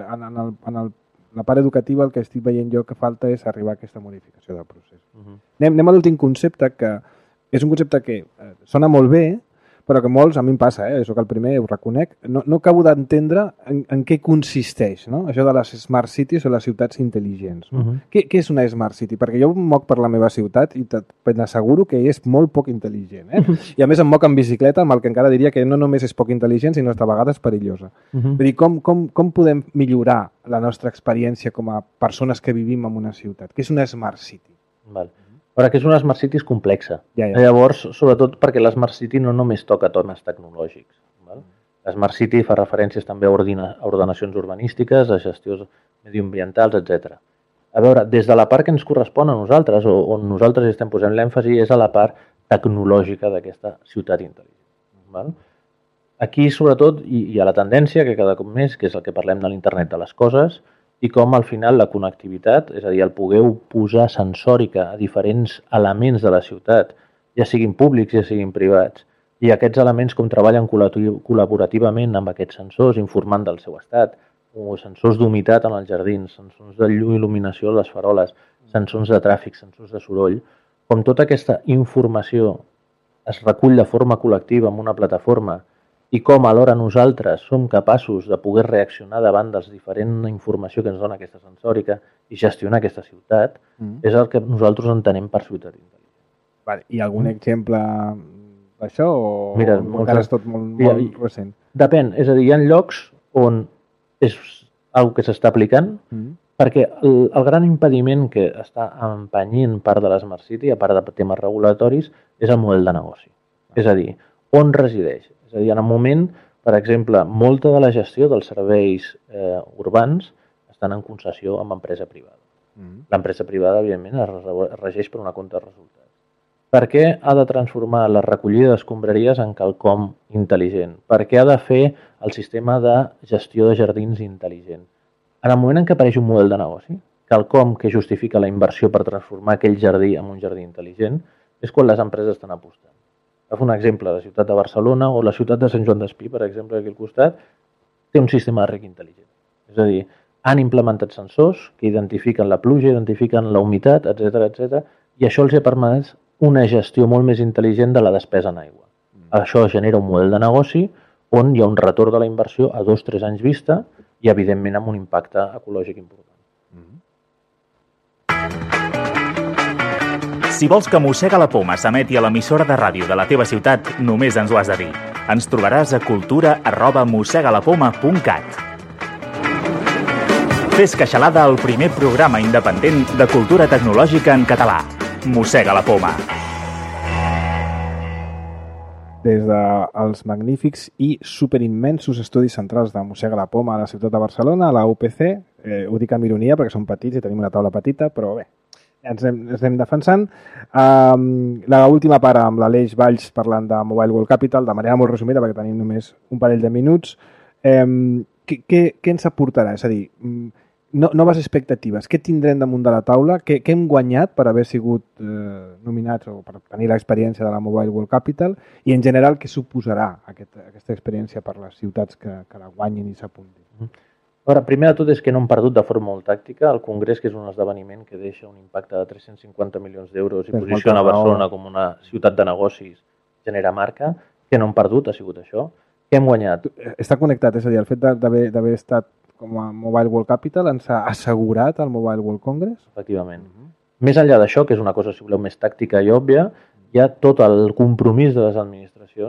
A: en la part educativa el que estic veient jo que falta és arribar a aquesta modificació del procés. Anem a l'últim concepte, que és un concepte que sona molt bé, però que molts, a mi em passa, soc el primer, ho reconec, no acabo d'entendre en què consisteix, no? Això de les Smart Cities o les ciutats intel·ligents. No? Què és una Smart City? Perquè jo em moc per la meva ciutat i t'asseguro que és molt poc intel·ligent. I a més em moc en bicicleta, amb el que encara diria que no només és poc intel·ligent, sinó de vegades perillosa. Vull dir, com podem millorar la nostra experiència com a persones que vivim en una ciutat? Què és una Smart City?
C: Val. Però que és una Smart City és complexa. Llavors, sobretot perquè la Smart City no només toca temes tecnològics. Val? La Smart City fa referències també a ordenacions urbanístiques, a gestions mediambientals, etc. A veure, des de la part que ens correspon a nosaltres, o on nosaltres estem posant l'èmfasi, és a la part tecnològica d'aquesta ciutat intel·ligent. Val? Aquí, sobretot, hi ha la tendència, que cada cop més, que és el que parlem de l'internet de les coses, i com al final la connectivitat, és a dir, el poder posar sensòrica a diferents elements de la ciutat, ja siguin públics, ja siguin privats, i aquests elements com treballen col·laborativament amb aquests sensors, informant del seu estat, o sensors d'humitat en els jardins, sensors de il·luminació a les faroles, sensors de tràfic, sensors de soroll, com tota aquesta informació es recull de forma col·lectiva en una plataforma i com alhora nosaltres som capaços de poder reaccionar davant de la diferent informació que ens dona aquesta sensòrica i gestionar aquesta ciutat, és el que nosaltres entenem per ciutat intel·ligent.
A: Vale. I algun exemple d'això o encara és tot molt recent?
C: Depèn, és a dir, hi ha llocs on és una que s'està aplicant, perquè el gran impediment que està empenyint part de la Smart City, a part de temes regulatoris, és el model de negoci. És a dir, on resideix? És a dir, en el moment, per exemple, molta de la gestió dels serveis urbans estan en concessió amb empresa privada. L'empresa privada, evidentment, es regeix per una compta de resultats. Per què ha de transformar la recollida d'escombraries en quelcom intel·ligent? Per què ha de fer el sistema de gestió de jardins intel·ligent? En el moment en què apareix un model de negoci, quelcom que justifica la inversió per transformar aquell jardí en un jardí intel·ligent, és quan les empreses estan apostant. Per fer un exemple, la ciutat de Barcelona o la ciutat de Sant Joan d'Espí, per exemple, aquí al costat, té un sistema de reg intel·ligent. És a dir, han implementat sensors que identifiquen la pluja, identifiquen la humitat, etc., i això els ha permès una gestió molt més intel·ligent de la despesa en aigua. Això genera un model de negoci on hi ha un retorn de la inversió a 2-3 anys vista i, evidentment, amb un impacte ecològic important.
B: Si vols que Mossega la Poma s'emeti a l'emissora de ràdio de la teva ciutat, només ens ho has de dir. Ens trobaràs a cultura@mossegalapoma.cat. Fes Queixalada, el primer programa independent de cultura tecnològica en català. Mossega la Poma.
A: Des dels magnífics i superimmensos estudis centrals de Mossega la Poma a la ciutat de Barcelona, a la UPC, ho dic amb ironia perquè som petits i tenim una taula petita, però bé, ens anem defensant. L'última part amb l'Aleix Valls parlant de Mobile World Capital, de manera molt resumida, perquè tenim només un parell de minuts. Què ens aportarà? És a dir, noves expectatives. Què tindrem damunt de la taula? Què hem guanyat per haver sigut nominats o per tenir l'experiència de la Mobile World Capital? I, en general, què suposarà aquesta experiència per les ciutats que la guanyin i s'apuntin?
C: Ara, primer de tot és que no hem perdut de forma molt tàctica el Congrés, que és un esdeveniment que deixa un impacte de 350 milions d'euros i posiciona Barcelona com una ciutat de negocis, genera marca, que no hem perdut, ha sigut això. Què hem guanyat?
A: Està connectat, és a dir, el fet d'haver estat com a Mobile World Capital ens ha assegurat el Mobile World Congress?
C: Efectivament. Més enllà d'això, que és una cosa, si voleu, més tàctica i òbvia, hi ha tot el compromís de les administracions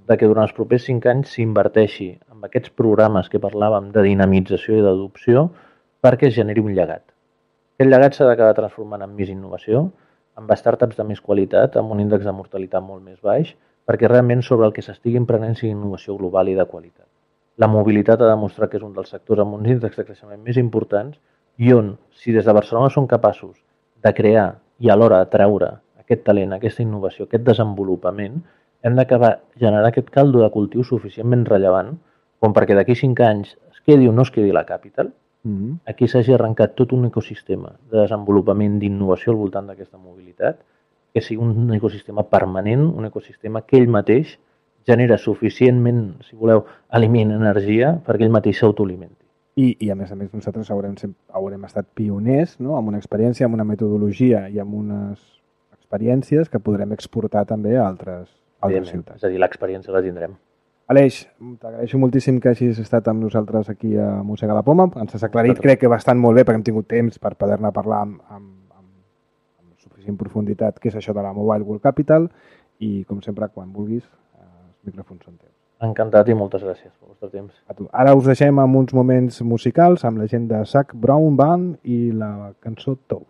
C: de que durant els propers 5 anys s'inverteixi en aquests programes que parlàvem de dinamització i d'adopció perquè es generi un llegat. Aquest llegat s'ha d'acabar transformant en més innovació, amb startups de més qualitat, amb un índex de mortalitat molt més baix, perquè realment sobre el que s'estigui emprenent sigui innovació global i de qualitat. La mobilitat ha demostrat que és un dels sectors amb uns índexs de creixement més importants i on, si des de Barcelona som capaços de crear i alhora atraure aquest talent, aquesta innovació, aquest desenvolupament, hem d'acabar generar aquest caldo de cultiu suficientment rellevant com perquè d'aquí 5 anys es quedi o no es quedi la Capital, aquí s'hagi arrencat tot un ecosistema de desenvolupament d'innovació al voltant d'aquesta mobilitat, que sigui un ecosistema permanent, un ecosistema que ell mateix genera suficientment, si voleu, aliment, energia, perquè ell mateix s'autoalimenti.
A: I a més nosaltres haurem estat pioners, no? Amb una experiència, amb una metodologia i amb unes experiències que podrem exportar també a altres ciutats.
C: És a dir, l'experiència la tindrem.
A: Aleix, t'agraeixo moltíssim que hagis estat amb nosaltres aquí a Mossega la Poma. Ens has aclarit, crec que bastant molt bé, perquè hem tingut temps per poder-ne parlar amb suficient profunditat què és això de la Mobile World Capital i, com sempre, quan vulguis, els micròfons són teus.
C: Encantat i moltes gràcies pel vostre temps.
A: A tu. Ara us deixem amb uns moments musicals amb la gent de Zac Brown Band i la cançó Toes.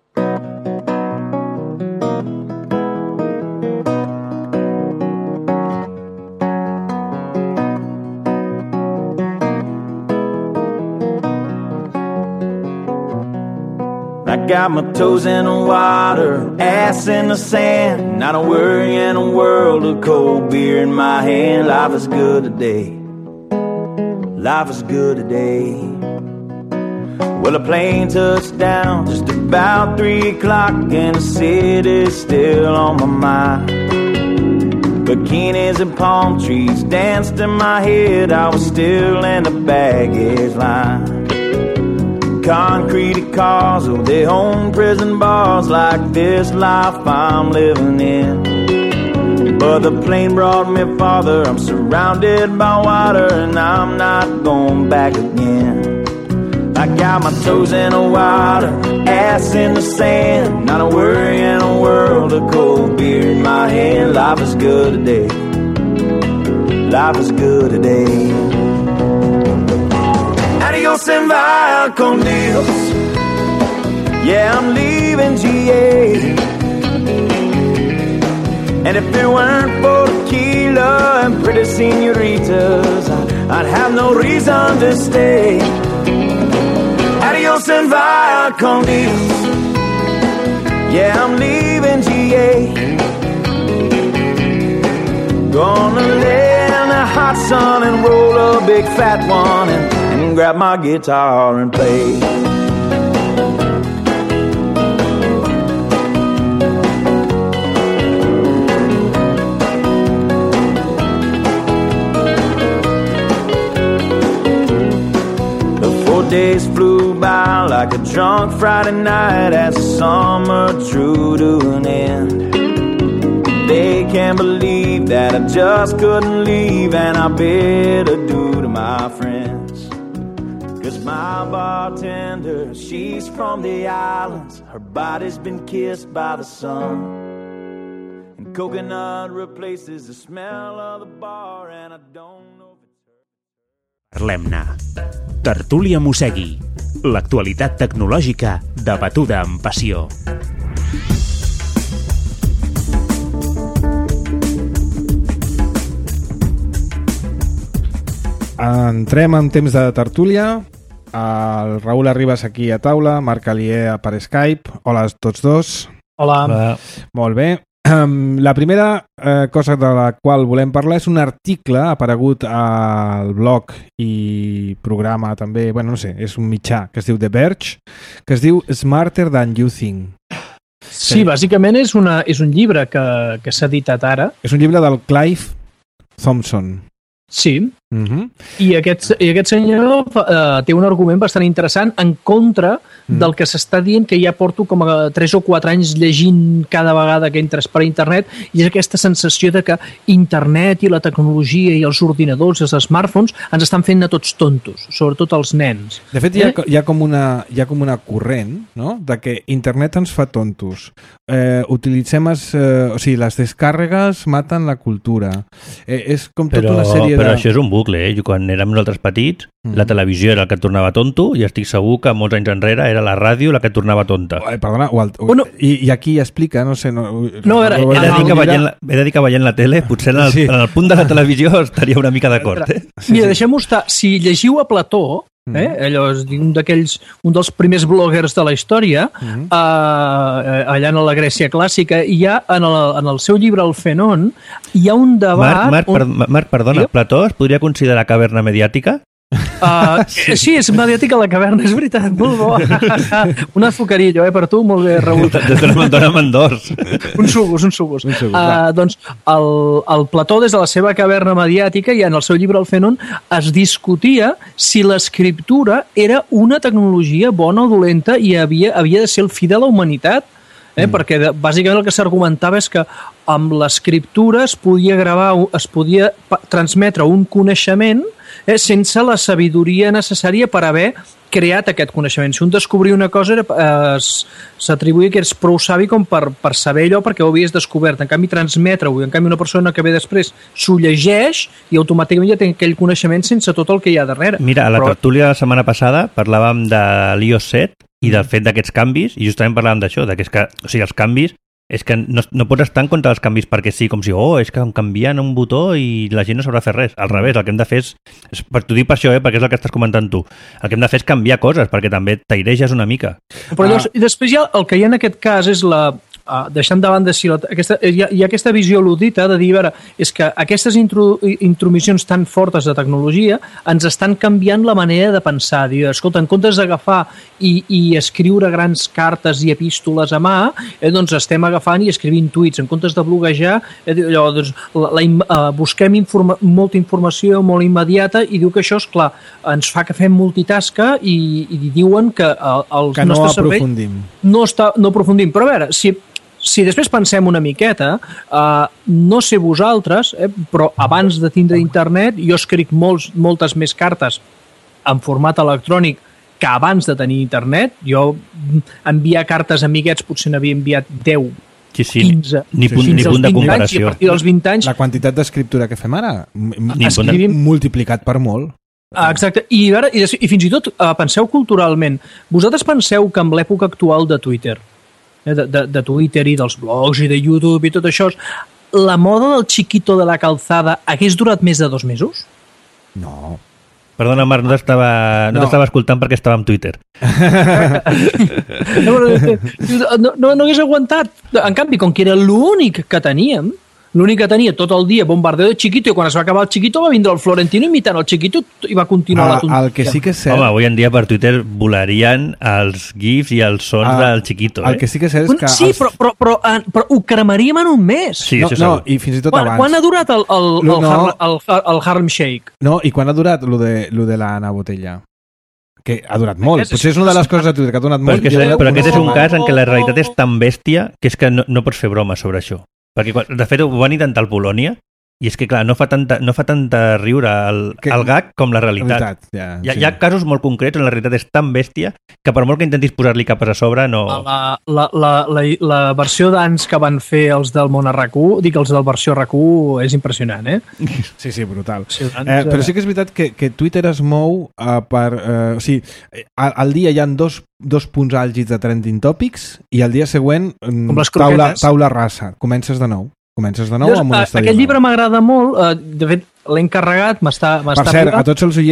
D: I got my toes in the water, ass in the sand. Not a worry in a world of cold beer in my hand. Life is good today. Life is good today. Well, a plane touched down just about 3 o'clock, and the city's still on my mind. Bikinis and palm trees danced in my head. I was still in the baggage line. Concrete cars, oh, they own prison bars like this life I'm living in. But the plane brought me farther. I'm surrounded by water and I'm not going back again. I got my toes in the water, ass in the sand. Not a worry in a world of cold beer in my hand. Life is good today. Life is good today. Adios and vaya con Dios. Yeah, I'm leaving GA. And if it weren't for tequila and pretty senoritas, I'd have no reason to stay. Adios and vaya con Dios. Yeah, I'm leaving GA. Gonna lay in the hot sun and roll a big fat one and grab my guitar and play. The 4 days flew by like a drunk Friday night as the summer drew to an end. They can't believe that I just couldn't leave, and I bid adieu to my friends. 'Cause my bartender, she's from the islands. Her body's been kissed by the sun, and coconut replaces the smell of the bar, and I don't know if it's...
B: Parlem-ne. Tertúlia Mossegui. L'actualitat tecnològica debatuda amb passió.
A: Entrem en temps de tertúlia. El Raül Arribas aquí a taula, Marc Alier per Skype. Hola a tots dos.
E: Hola.
A: Hola. Molt bé. La primera cosa de la qual volem parlar és un article aparegut al blog i programa també, bueno, no sé, és un mitjà que es diu The Verge, que es diu Smarter Than You Think.
E: Sí, bàsicament és un llibre que s'ha editat ara.
A: És un llibre del Clive Thompson.
E: Sí, I aquest senyor té un argument bastant interessant en contra del que s'està dient, que ja porto com a 3 o 4 anys llegint cada vegada que entres per internet, i és aquesta sensació de que internet i la tecnologia i els ordinadors, els smartphones, ens estan fent a tots tontos, sobretot els nens.
A: De fet, hi ha com una corrent, no?, de que internet ens fa tontos. Utilitzem les descàrregues maten la cultura. És com tota una sèrie
F: Però això és un bucle, Quan érem nosaltres petits, la televisió era el que et tornava tonto, i estic segur que molts anys enrere era la ràdio la que et tornava tonta.
A: Perdona, i aquí explica, no sé...
F: He de dir que veient la tele, potser en el punt de la televisió estaria una mica d'acord.
E: Mira, deixem-ho estar. Si llegiu a Plató, allò és un dels primers bloggers de la història, allà en la Grècia clàssica, hi ha en el seu llibre El Fenon, hi ha un debat...
F: Marc, perdona, Plató es podria considerar caverna mediàtica?
E: Sí, és mediàtica la caverna, és veritat, molt bo. Un azucarillo, per tu, molt bé rebut.
F: Dóna mandors.
E: Uns sugos. Doncs el Plató, des de la seva caverna mediàtica, i en el seu llibre El Fenon, es discutia si l'escriptura era una tecnologia bona o dolenta i havia de ser el fi de la humanitat. Perquè bàsicament el que s'argumentava és que amb l'escriptura es podia transmetre un coneixement sense la sabidoria necessària per haver creat aquest coneixement. Si un descobria una cosa, s'atribuïa que eres prou savi com per saber allò perquè ho havies descobert. En canvi, transmetre-ho, en canvi una persona que ve després s'ho llegeix i automàticament ja té aquell coneixement sense tot el que hi ha darrere.
F: Mira, a la tertúlia de la setmana passada parlàvem de l'iOS 7 i del fet d'aquests canvis, i justament parlàvem d'això, que els canvis, és que no pots estar en contra dels canvis perquè sí, com si, és que em canvien un botó i la gent no sabrà fer res. Al revés, el que hem de fer t'ho dic per això, perquè és el que estàs comentant tu, el que hem de fer és canviar coses, perquè també t'aireges una mica.
E: Però llavors, i després el que hi ha en aquest cas és deixant de banda hi ha aquesta visió ludita de dir, a veure, és que aquestes intromissions tan fortes de tecnologia ens estan canviant la manera de pensar. Dir, escolta, en comptes d'agafar i escriure grans cartes i epístoles a mà, doncs estem agafant i escrivint tuits. En comptes de bloguejar, busquem molta informació molt immediata, i diu que això, esclar, ens fa que fem multitasca i diuen que el nostre cervell no aprofundim. Però a veure, si després pensem una miqueta, no sé vosaltres, però abans de tindre internet jo escric moltes més cartes en format electrònic que abans de tenir internet. Jo enviar cartes a amiguets potser n'havia enviat 10, 15,
F: ni punt de comparació.
E: Anys, i a partir dels 20 anys...
A: La quantitat d'escriptura que fem ara, multiplicat per molt.
E: Exacte, i fins i tot penseu culturalment. Vosaltres penseu que en l'època actual de Twitter, de Twitter i dels blogs i de YouTube i tot això, la moda del chiquito de la calzada hagués durat més de 2 mesos?
A: No.
F: Perdona, Marc, no t'estava escoltant perquè estava en Twitter.
E: No hagués aguantat. En canvi, com que era l'únic que teníem, tot el dia bombardeo de Chiquito, i quan es va acabar el Chiquito va vindre el Florentino imitant el Chiquito i va continuar la tonteria.
A: El que sí que és cert...
F: Home, avui en dia per Twitter volarien els gifs i els sons del Chiquito.
A: El que sí que és cert és que...
E: Sí, però ho cremaríem en un mes.
F: Sí,
A: no, i fins i tot abans.
E: Quan ha durat el Harlem Shake?
A: No, i quan ha durat lo de la Ana Botella? Que ha durat molt. Potser és una de les coses de Twitter que ha durat molt.
F: Però aquest és un cas en què la realitat és tan bèstia que és que no pots fer broma sobre això. Perquè, de fet, ho van intentar al Polònia i és que, clar, no fa tanta riure el gag com la realitat. Hi ha casos molt concrets on la realitat és tan bèstia que per molt que intentis posar-li capes a sobre, no...
E: La versió d'ans que van fer els del món a RAC1, els del versió RAC1, és impressionant,
A: Sí, brutal. Però sí que és veritat que Twitter es mou per... al dia hi ha dos punts àlgids de trending topics i al dia següent taula rasa. Comences de nou amb una història.
E: Aquest llibre m'agrada molt, de fet l'he encarregat, m'està...
A: Per cert, a tots els oients,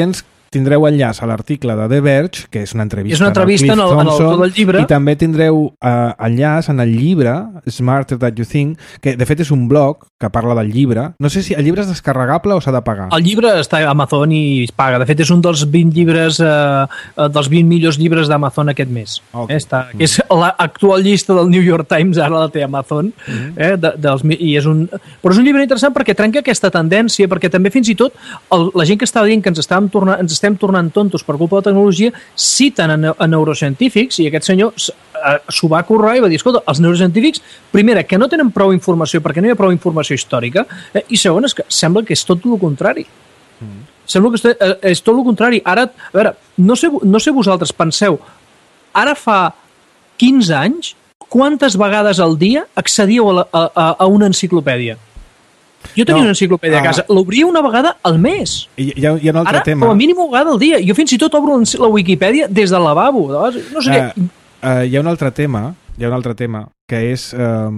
A: tindreu enllaç a l'article de The Verge, que és una entrevista,
E: és una entrevista en l'autor del llibre.
A: I també tindreu enllaç en el llibre Smarter Than You Think, que de fet és un blog que parla del llibre. No sé si el llibre és descarregable o s'ha de pagar.
E: El llibre està a Amazon i es paga. De fet, és un dels 20 llibres, dels 20 millors llibres d'Amazon aquest mes. Okay. Que és l'actual llista del New York Times, ara la té Amazon. Però és un llibre interessant perquè trenca aquesta tendència, perquè també fins i tot la gent que estava dient que ens estem tornant tontos per culpa de la tecnologia citen a neurocientífics, i aquest senyor s'ho va currar i va dir, escolta, els neurocientífics, primera, que no tenen prou informació perquè no hi ha prou informació històrica, i segona, és que sembla que és tot el contrari. Sembla que és tot el contrari. Ara, a veure, no sé vosaltres, penseu, ara fa 15 anys, quantes vegades al dia accedíeu a una enciclopèdia? Jo tenia una enciclopèdia a casa, l'obria una vegada al mes.
A: Hi ha un altre tema.
E: Com a mínim una vegada al dia. Jo fins i tot obro la Wikipedia des del lavabo. No sé què.
A: Hi ha un altre tema, que és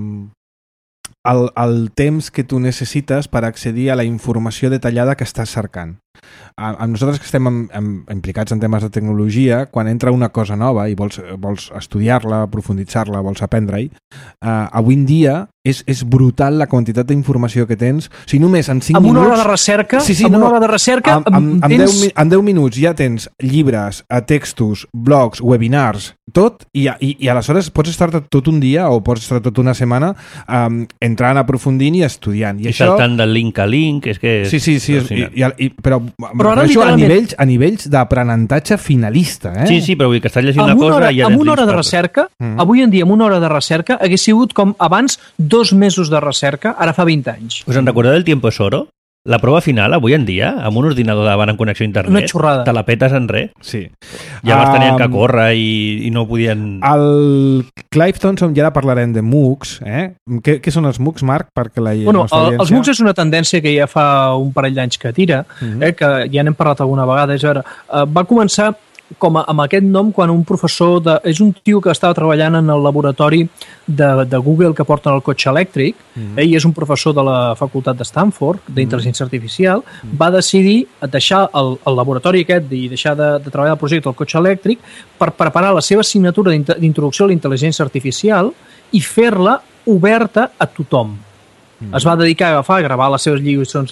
A: el temps que tu necessites per accedir a la informació detallada que estàs cercant. A nosaltres que estem implicats en temes de tecnologia, quan entra una cosa nova i vols estudiar-la, profunditzar-la, vols aprendre-hi, avui en dia és brutal la quantitat d'informació que tens. Si només en 5 minuts...
E: Amb una hora de recerca...
A: En 10 minuts ja tens llibres, textos, blogs, webinars, tot, i aleshores pots estar tot un dia o pots estar tota una setmana entrant, aprofundint i estudiant.
F: I saltant de link a link, és que...
A: Sí, però això a nivells d'aprenentatge finalista.
F: Sí, però vull dir que estàs llegint una cosa i...
E: Amb una hora de recerca, avui en dia amb una hora de recerca, hagués sigut com abans 2 mesos de recerca, ara fa 20 anys.
F: Us en recordeu del Tiempo es Oro? La prova final, avui en dia, amb un ordinador davant en connexió a internet,
E: una xorrada.
F: Te la petes en res.
A: Sí.
F: Ja els tenien que córrer i no podien...
A: El Clive Thompson, ja parlarem de MOOCs. Què són els MOOCs, Marc? Perquè
E: els MOOCs és una tendència que ja fa un parell d'anys que tira, que ja n'hem parlat alguna vegada. Va començar amb aquest nom quan un professor és un tio que estava treballant en el laboratori de Google que porten el cotxe elèctric, i és un professor de la facultat de Stanford d'intel·ligència artificial, va decidir deixar el laboratori aquest i deixar de treballar el projecte del cotxe elèctric per preparar la seva assignatura d'introducció a la intel·ligència artificial i fer-la oberta a tothom. Es va dedicar a gravar les seves lliçons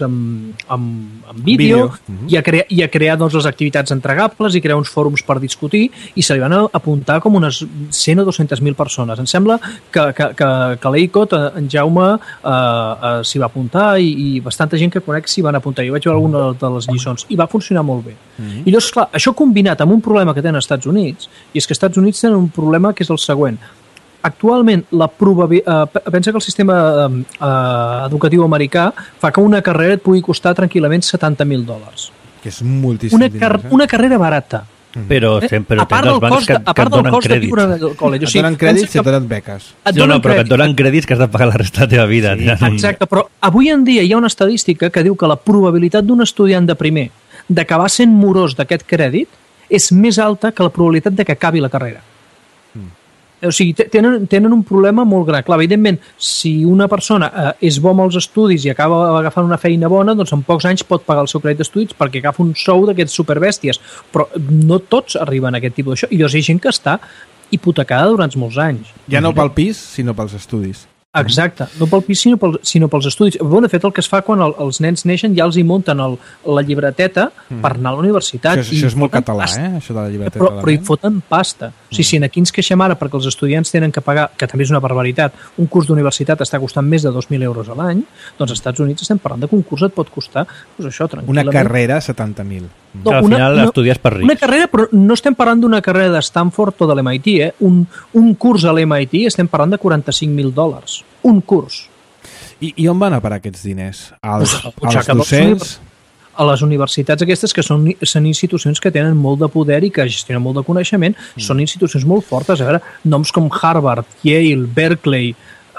E: en vídeo i a crear les activitats entregables i crear uns fòrums per discutir, i se li van apuntar com unes 100 o 200.000 persones. Em sembla que l'EICOT, en Jaume, s'hi va apuntar i bastanta gent que conec s'hi van apuntar. Jo vaig veure alguna de les lliçons i va funcionar molt bé. I llavors, clar, això combinat amb un problema que tenen als Estats Units, i és que als Estats Units tenen un problema que és el següent. Actualment, pensa que el sistema educatiu americà fa que una carrera et pugui costar tranquil·lament $70.000.
A: Que és moltíssim diners.
E: Una carrera barata.
F: Però tens els bancs que et donen crèdits.
A: Et donen crèdits i et donen beques.
F: Però que et donen crèdits que has de pagar la resta de la teva vida.
E: Exacte, però avui en dia hi ha una estadística que diu que la probabilitat d'un estudiant de primer d'acabar sent morós d'aquest crèdit és més alta que la probabilitat de que acabi la carrera. O sigui, tenen un problema molt gran. Clar, evidentment, si una persona és bo amb els estudis i acaba agafant una feina bona, doncs en pocs anys pot pagar el seu crèdit d'estudis perquè agafa un sou d'aquests superbèsties. Però no tots arriben a aquest tipus d'això. I llavors hi ha gent que està hipotecada durant molts anys.
A: Ja no pel pis, sinó pels estudis.
E: Exacte, no pel pis sinó pels estudis. De fet, el que es fa quan els nens neixen ja els hi munten la llibreteta per anar a la universitat.
A: Això és molt català, això de la llibreteta.
E: Però hi foten pasta. O sigui, si aquí ens queixem ara perquè els estudiants tenen que pagar, que també és una barbaritat, un curs d'universitat està costant més de 2.000 euros a l'any, doncs als Estats Units estem parlant de que un curs et pot costar això tranquil·lament.
A: Una carrera, 70.000.
F: No, al final estudies per rics.
E: Una carrera, però no estem parlant d'una carrera de Stanford o de l'MIT. Un curs a l'MIT estem parlant de $45.000. Un curs.
A: I on van a parar aquests diners? Als docents?
E: A les universitats aquestes, que són institucions que tenen molt de poder i que gestionen molt de coneixement, són institucions molt fortes. A veure, noms com Harvard, Yale, Berkeley,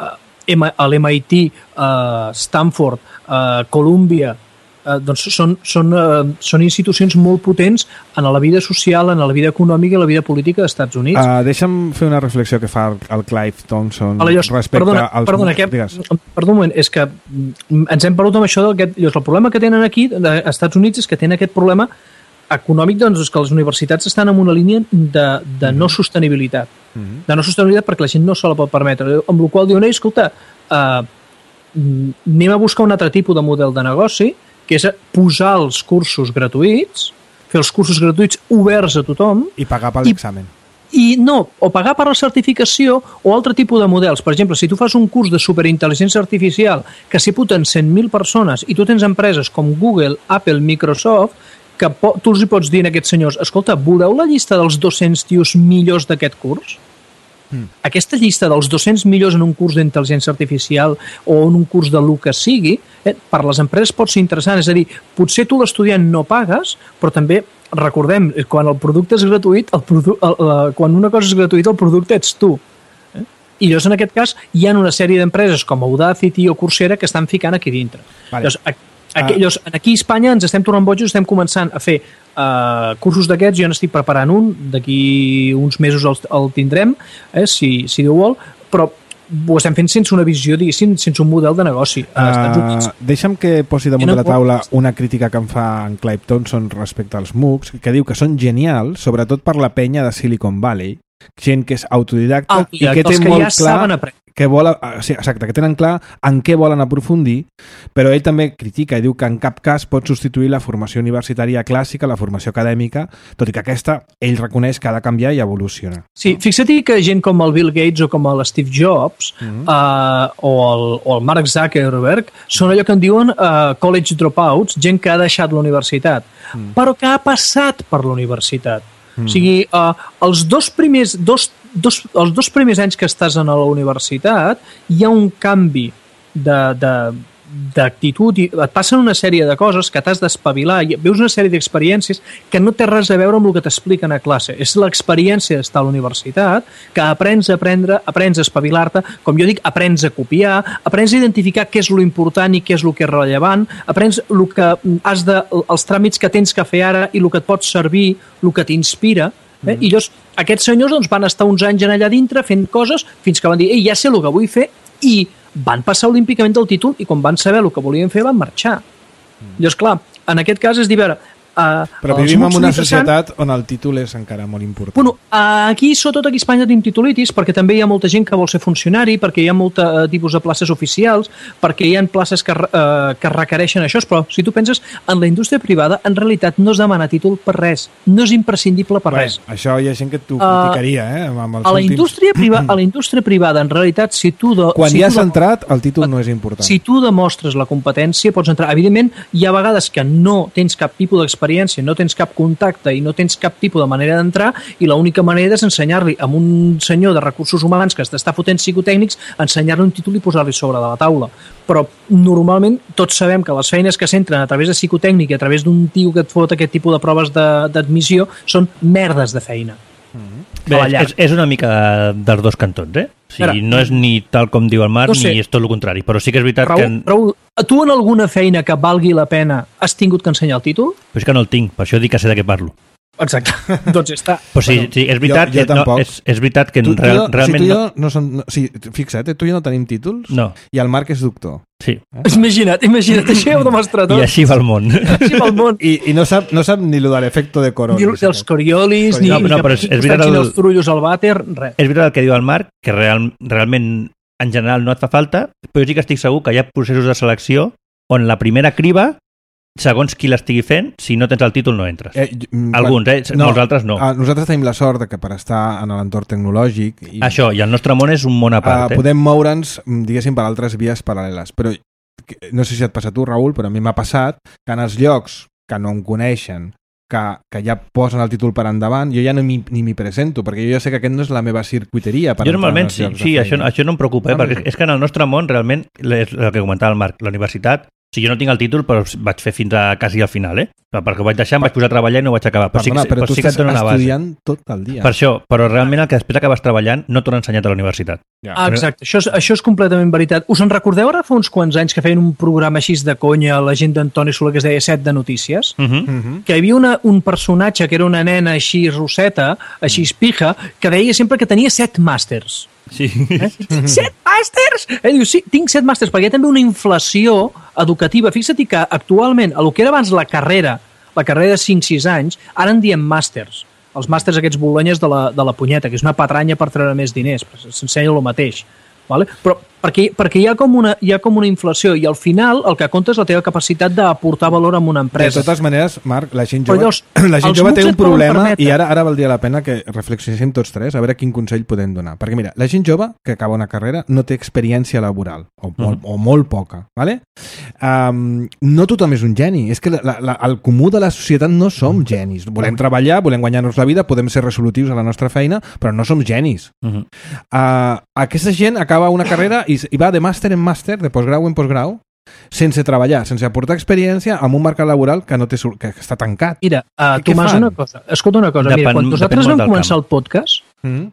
E: l'MIT, Stanford, Columbia, doncs són institucions molt potents en la vida social, en la vida econòmica i la vida política dels Estats Units.
A: Deixa'm fer una reflexió que fa el Clive Thompson respecte als...
E: Perdó un moment, és que ens hem perdut amb això el problema que tenen aquí als Estats Units és que tenen aquest problema econòmic, doncs, és que les universitats estan en una línia de no sostenibilitat. De no sostenibilitat perquè la gent no se la pot permetre. Amb la qual diuen, escolta, anem a buscar un altre tipus de model de negoci, que és posar els cursos gratuïts, fer els cursos gratuïts oberts a tothom.
A: I pagar per l'examen.
E: I no, o pagar per la certificació o altre tipus de models. Per exemple, si tu fas un curs de superintel·ligència artificial que s'hi puten 100.000 persones i tu tens empreses com Google, Apple, Microsoft, que tu els hi pots dir a aquests senyors, escolta, voleu la llista dels 200 tios millors d'aquest curs? Aquesta llista dels 200 millors en un curs d'intel·ligència artificial o en un curs de lo que sigui, per les empreses pot ser interessant. És a dir, potser tu l'estudiant no pagues, però també recordem, quan el producte és gratuït, quan una cosa és gratuïta, el producte ets tu. I llavors, en aquest cas, hi ha una sèrie d'empreses com Audacity o Coursera que estan ficant aquí dintre. Vale. Llavors, aquí a Espanya ens estem tornant bojos, estem començant a fer cursos d'aquests. Jo n'estic preparant un, d'aquí uns mesos el tindrem, si Déu vol, però ho estem fent sense una visió, diguéssim, sense un model de negoci.
A: Deixa'm que posi damunt de la taula una crítica que em fa en Clive Thompson respecte als MOOCs, que diu que són genials, sobretot per la penya de Silicon Valley, gent que és autodidacta i que té molt clar que que tenen clar en què volen aprofundir, però ell també critica i diu que en cap cas pot substituir la formació universitària clàssica, la formació acadèmica, tot i que aquesta ell reconeix que ha de canviar i evolucionar.
E: Sí, fixa't que gent com el Bill Gates o com el Steve Jobs o el Mark Zuckerberg són allò que en diuen college dropouts, gent que ha deixat la universitat, però que ha passat per la universitat. O sigui, els dos primers anys que estàs a la universitat hi ha un canvi d'actitud i et passen una sèrie de coses que t'has d'espavilar i veus una sèrie d'experiències que no té res a veure amb el que t'expliquen a classe. És l'experiència d'estar a la universitat que aprens a aprendre, aprens a espavilar-te, com jo dic, aprens a copiar, aprens a identificar què és lo important i què és lo que és rellevant, aprens els tràmits que tens que fer ara i el que et pot servir, el que t'inspira. I llavors aquests senyors van estar uns anys allà dintre fent coses fins que van dir, ja sé el que vull fer, i van passar olímpicament del títol i quan van saber el que volien fer van marxar. Llavors, clar, en aquest cas és dir,
A: però vivim en una societat on el títol és encara molt important.
E: Bueno, aquí, sobretot aquí a Espanya tenim titulitis perquè també hi ha molta gent que vol ser funcionari, perquè hi ha molt tipus de places oficials, perquè hi ha places que requereixen això, però si tu penses en la indústria privada, en realitat no es demana títol per res, no és imprescindible per res.
A: Això hi ha gent que t'ho criticaria,
E: a la indústria privada, en realitat, si tu...
A: Quan hi has entrat, el títol no és important.
E: Si tu demostres la competència, pots entrar. Evidentment, hi ha vegades que no tens cap tipus d'experiència, no tens cap contacte i no tens cap tipus de manera d'entrar i l'única manera és ensenyar-li a un senyor de recursos humans que està fotent psicotècnics, ensenyar-li un títol i posar-li sobre de la taula. Però normalment tots sabem que les feines que s'entren a través de psicotècnic i a través d'un tio que et fot aquest tipus de proves d'admissió són merdes de feina.
F: Bé, és una mica dels dos cantons, O sigui, no és ni tal com diu el Marc, ni és tot el contrari, però sí que és veritat que...
E: Raül, tu en alguna feina que valgui la pena has tingut que ensenyar el títol?
F: Però és que no el tinc, per això dic que sé de què parlo.
E: Exacte, doncs està.
F: Però sí, és veritat que és veritat que realment...
A: Fixa't, tu i jo no tenim títols i el Marc és doctor.
F: Sí.
E: Imagina't, això ho demostra tot.
F: I així va el món.
A: I no sap ni lo de l'efecte de Coriolis.
E: Ni dels Coriolis, ni que estan els trullos al vàter, res.
F: És veritat el que diu el Marc, que realment en general no et fa falta, però jo sí que estic segur que hi ha processos de selecció on la primera criba, segons qui l'estigui fent, si no tens el títol no entres. Alguns, molts altres no.
A: Nosaltres tenim la sort que per estar en l'entorn tecnològic...
F: Això, i el nostre món és un món a part.
A: Podem moure'ns, diguéssim, per altres vies paral·leles. Però no sé si et passa a tu, Raül, però a mi m'ha passat que en els llocs que no em coneixen, que ja posen el títol per endavant, jo ja ni m'hi presento, perquè jo ja sé que aquest no és la meva circuiteria.
F: Jo normalment sí, això no em preocupa, perquè és que en el nostre món realment, és el que comentava el Marc, la universitat, si jo no tinc el títol, però vaig fer fins a quasi al final, perquè ho vaig deixar, em vaig posar a treballar i no ho vaig acabar.
A: Però tu estàs estudiant tot el dia.
F: Per això, però realment el que després acabes treballant no t'ho han ensenyat a la universitat.
E: Exacte, això és completament veritat. Us en recordeu ara fa uns quants anys que feien un programa així de conya, la gent d'Antoni Soler, que es deia 7 de notícies, que hi havia un personatge que era una nena així rosseta, així espija, que deia sempre que tenia 7 màsters.
F: Sí.
E: 7 màsters? Diu, sí, tinc 7 màsters, perquè hi ha també una inflació educativa. Fixa't que actualment, el que era abans la carrera la carrera de 5-6 anys, ara en diem màsters. Els màsters aquests bolonyes de la punyeta, que és una patranya per treure més diners, s'ensenya el mateix. Vale? Però perquè hi ha com una inflació i al final el que compta és la teva capacitat d'aportar valor a una empresa.
A: De totes maneres, Marc, la gent jove té un problema i ara valdria la pena que reflexionéssim tots tres a veure quin consell podem donar. Perquè mira, la gent jove que acaba una carrera no té experiència laboral o molt poca. ¿Vale? No tothom és un geni. És que el comú de la societat no som genis. Volem treballar, volem guanyar-nos la vida, podem ser resolutius a la nostra feina, però no som genis. Aquesta gent acaba una carrera i va de màster en màster, de postgrau en postgrau, sense treballar, sense aportar experiència en un mercat laboral que està tancat.
E: Mira, Tomàs, escolta una cosa. Mira, quan nosaltres vam començar el podcast,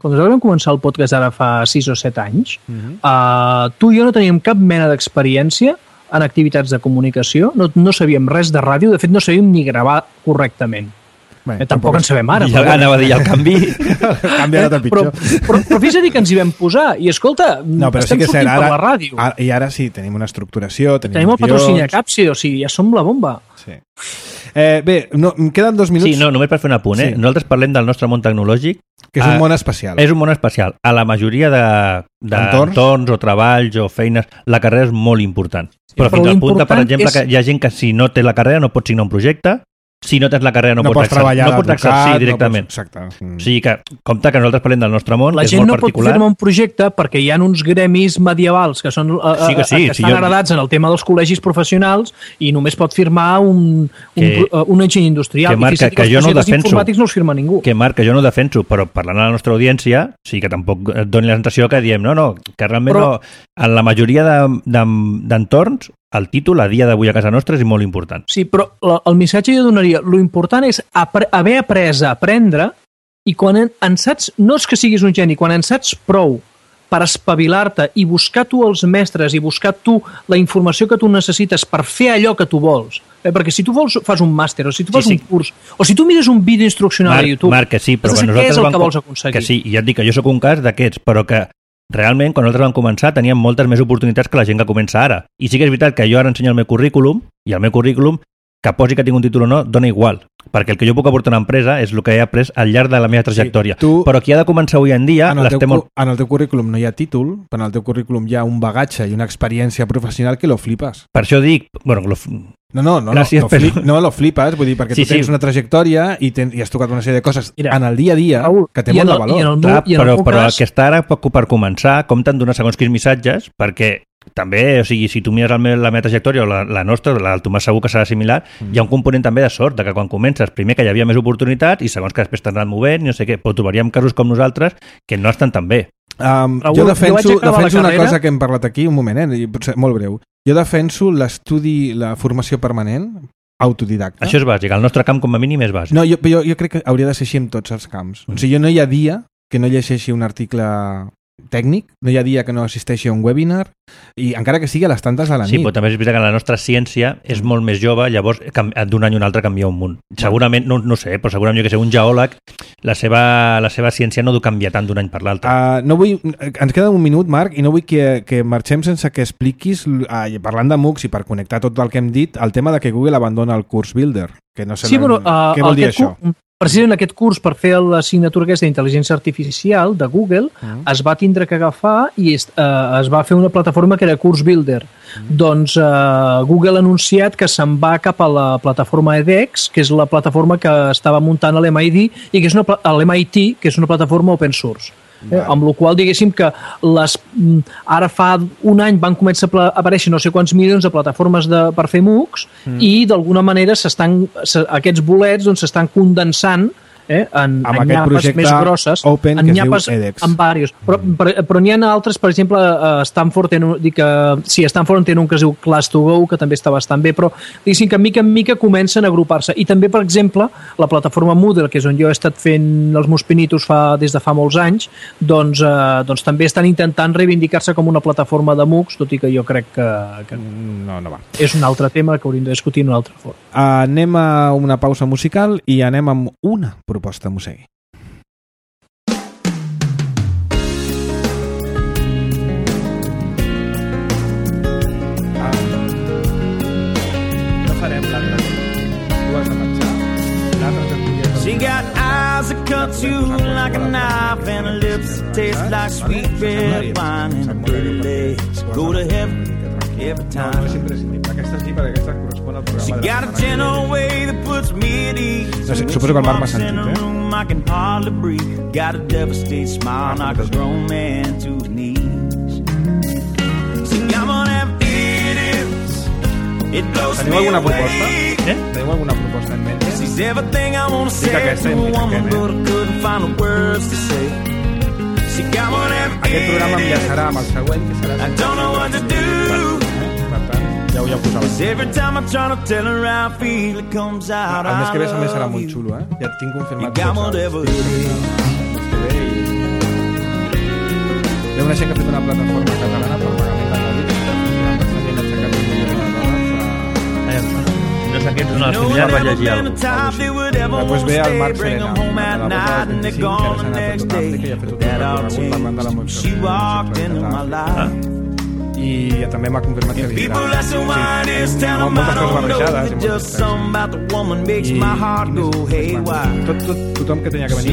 E: ara fa 6 o 7 anys, tu i jo no teníem cap mena d'experiència en activitats de comunicació, no sabíem res de ràdio, de fet no sabíem ni gravar correctament. Tampoc en sabem ara.
F: Ja anava a dir el canvi.
A: Canviat a pitjor.
E: Però fes a dir que ens hi vam posar. I escolta, estem sortint per la ràdio.
A: I ara sí, tenim una estructuració, tenim
E: el patrocini a Capsi, o sigui, ja som la bomba.
A: Sí. Bé, em queden 2 minuts.
F: Sí, només per fer un apunt. Sí. Nosaltres parlem del nostre món tecnològic.
A: Que és un món especial.
F: És un món especial. A la majoria d'entorns o treballs o feines, la carrera és molt important. Però fins al punt que, per exemple, que hi ha gent que si no té la carrera no pot signar un projecte. Si no tens la carrera no pots exercir directament.
A: Exacte.
F: O sigui que, compte que nosaltres parlem del nostre món,
E: que és molt particular. La gent no pot firmar un projecte perquè hi ha uns gremis medievals que són que estan heredats en el tema dels col·legis professionals i només pot firmar un enginyer industrial.
F: Que jo no defenso.
E: Informàtics no els firma ningú.
F: Que Marc, que jo no defenso, però parlant a la nostra audiència, sí que tampoc et doni la sensació que diem que realment en la majoria d'entorns el títol a dia d'avui a casa nostra és molt important.
E: Sí, però el missatge jo donaria, lo important és haver après a aprendre i quan en saps, no és que siguis un geni, quan en saps prou per espavilar-te i buscar tu els mestres i buscar tu la informació que tu necessites per fer allò que tu vols. Perquè si tu vols, fas un màster, o si tu fas un curs, o si tu mires un vídeo instruccional a YouTube,
F: Marc, que sí, però
E: què és el que vols aconseguir?
F: Que sí, i ja et dic que jo sóc un cas d'aquests, però que realment, quan nosaltres vam començar, teníem moltes més oportunitats que la gent que comença ara. I sí que és veritat que jo ara ensenyo el meu currículum, i el meu currículum, que posi que tinc un títol o no, dona igual. Perquè el que jo puc aportar a una empresa és el que he après al llarg de la meva trajectòria. Sí, però qui ha de començar avui en dia...
A: En el teu currículum no hi ha títol, però en el teu currículum hi ha un bagatge i una experiència professional que lo flipes.
F: Per això dic...
A: lo flipes, vull dir, perquè tu tens una trajectòria i has tocat una sèrie de coses en el dia a dia que té molt de valor.
F: Però aquesta ara, per començar, compten donar segons quins missatges, perquè també, o sigui, si tu mires la meva trajectòria o la nostra, la del Tomàs segur que serà similar, hi ha un component també de sort, de que quan comences, primer que hi havia més oportunitats i segons que després t'han anat movent, no sé què, però trobaríem casos com nosaltres que no estan tan bé.
A: Jo defenso una cosa que hem parlat aquí, un moment, potser molt breu. Jo defenso l'estudi, la formació permanent, autodidacta.
F: Això és bàsic, el nostre camp com a mínim és bàsic.
A: No, jo crec que hauria de ser així en tots els camps. O sigui, no hi ha dia que no llegeixi un article tècnic, no hi ha dia que no assisteixi a un webinar, i encara que sigui a les tantes de la nit.
F: Sí, però també és veritat que la nostra ciència és molt més jove, llavors d'un any a un altre canvia un munt. Segurament, no sé, però segurament jo que sé, un geòleg, la seva ciència no deu canviar tant d'un any per l'altre.
A: Ens queda un minut, Marc, i no vull que marxem sense que expliquis, parlant de MOOCs i per connectar tot el que hem dit, el tema de que Google abandona el curs Builder. Que no sé què vol dir això?
E: Precisament aquest curs per fer l'assignatura aquesta d'intel·ligència artificial de Google es va tindre que agafar i es va fer una plataforma que era Course Builder. Doncs Google ha anunciat que se'n va cap a la plataforma edX, que és la plataforma que estava muntant a l'MIT i que és l'MIT, que és una plataforma open source. Amb la qual diguéssim que ara fa un any van començar a aparèixer no sé quants milions de plataformes per fer MOOCs i d'alguna manera aquests bolets s'estan condensant en nyapes més grosses,
A: open,
E: en nyapes en diversos. Però n'hi ha altres, per exemple, Stanford en té un que es diu Class2Go, que també està bastant bé, però diguéssim que mica en mica comencen a agrupar-se. I també, per exemple, la plataforma Moodle, que és on jo he estat fent els meus pinitos des de fa molts anys, doncs també estan intentant reivindicar-se com una plataforma de MOOCs, tot i que jo crec que
A: no va.
E: És un altre tema que hauríem de discutir en una altra forma.
A: Anem a una pausa musical i anem amb una proposta musegui. No farem l'altre. Tu has de marxar.
D: She got eyes that cut you like a knife and her lips that taste like sweet red wine and her pretty legs go to heaven every time. She got a gentle way that puts me at ease.
A: Suposo que el Marc m'ha sentit,
D: I can hardly breathe. Got a devastated smile, knock a grown man to his knees. See, I'm gonna have idiots. It blows me
A: alguna
D: away.
A: proposta? Teniu alguna proposta en mente?
D: She's everything I wanna say to a woman, but I couldn't find the words to say. See, I'm gonna have
A: Aquest programa enllaçarà amb el següent, que serà...
D: I don't know what to do.
A: Per tant, ja ho posava.
D: Every time I try to tell her I feel it comes out.
A: El mes que ve també serà molt xulo, eh? Ja tinc confirmat
D: You got whatever it is.
A: Hi ha una gent que ha fet una plataforma catalana per pagament de mòbils que està gent aixecat $1 milió.
F: No sé què és una de les primeres, vaig llegir alguna cosa.
A: Després ve el Marc Serena, de la Boca dels 25, que ara s'ha anat a tot Àfrica i ha fet un recorregut parlant de la moció. I també m'ha confirmat que vindrà. Amb moltes coses barrejades i tothom que tenia que venir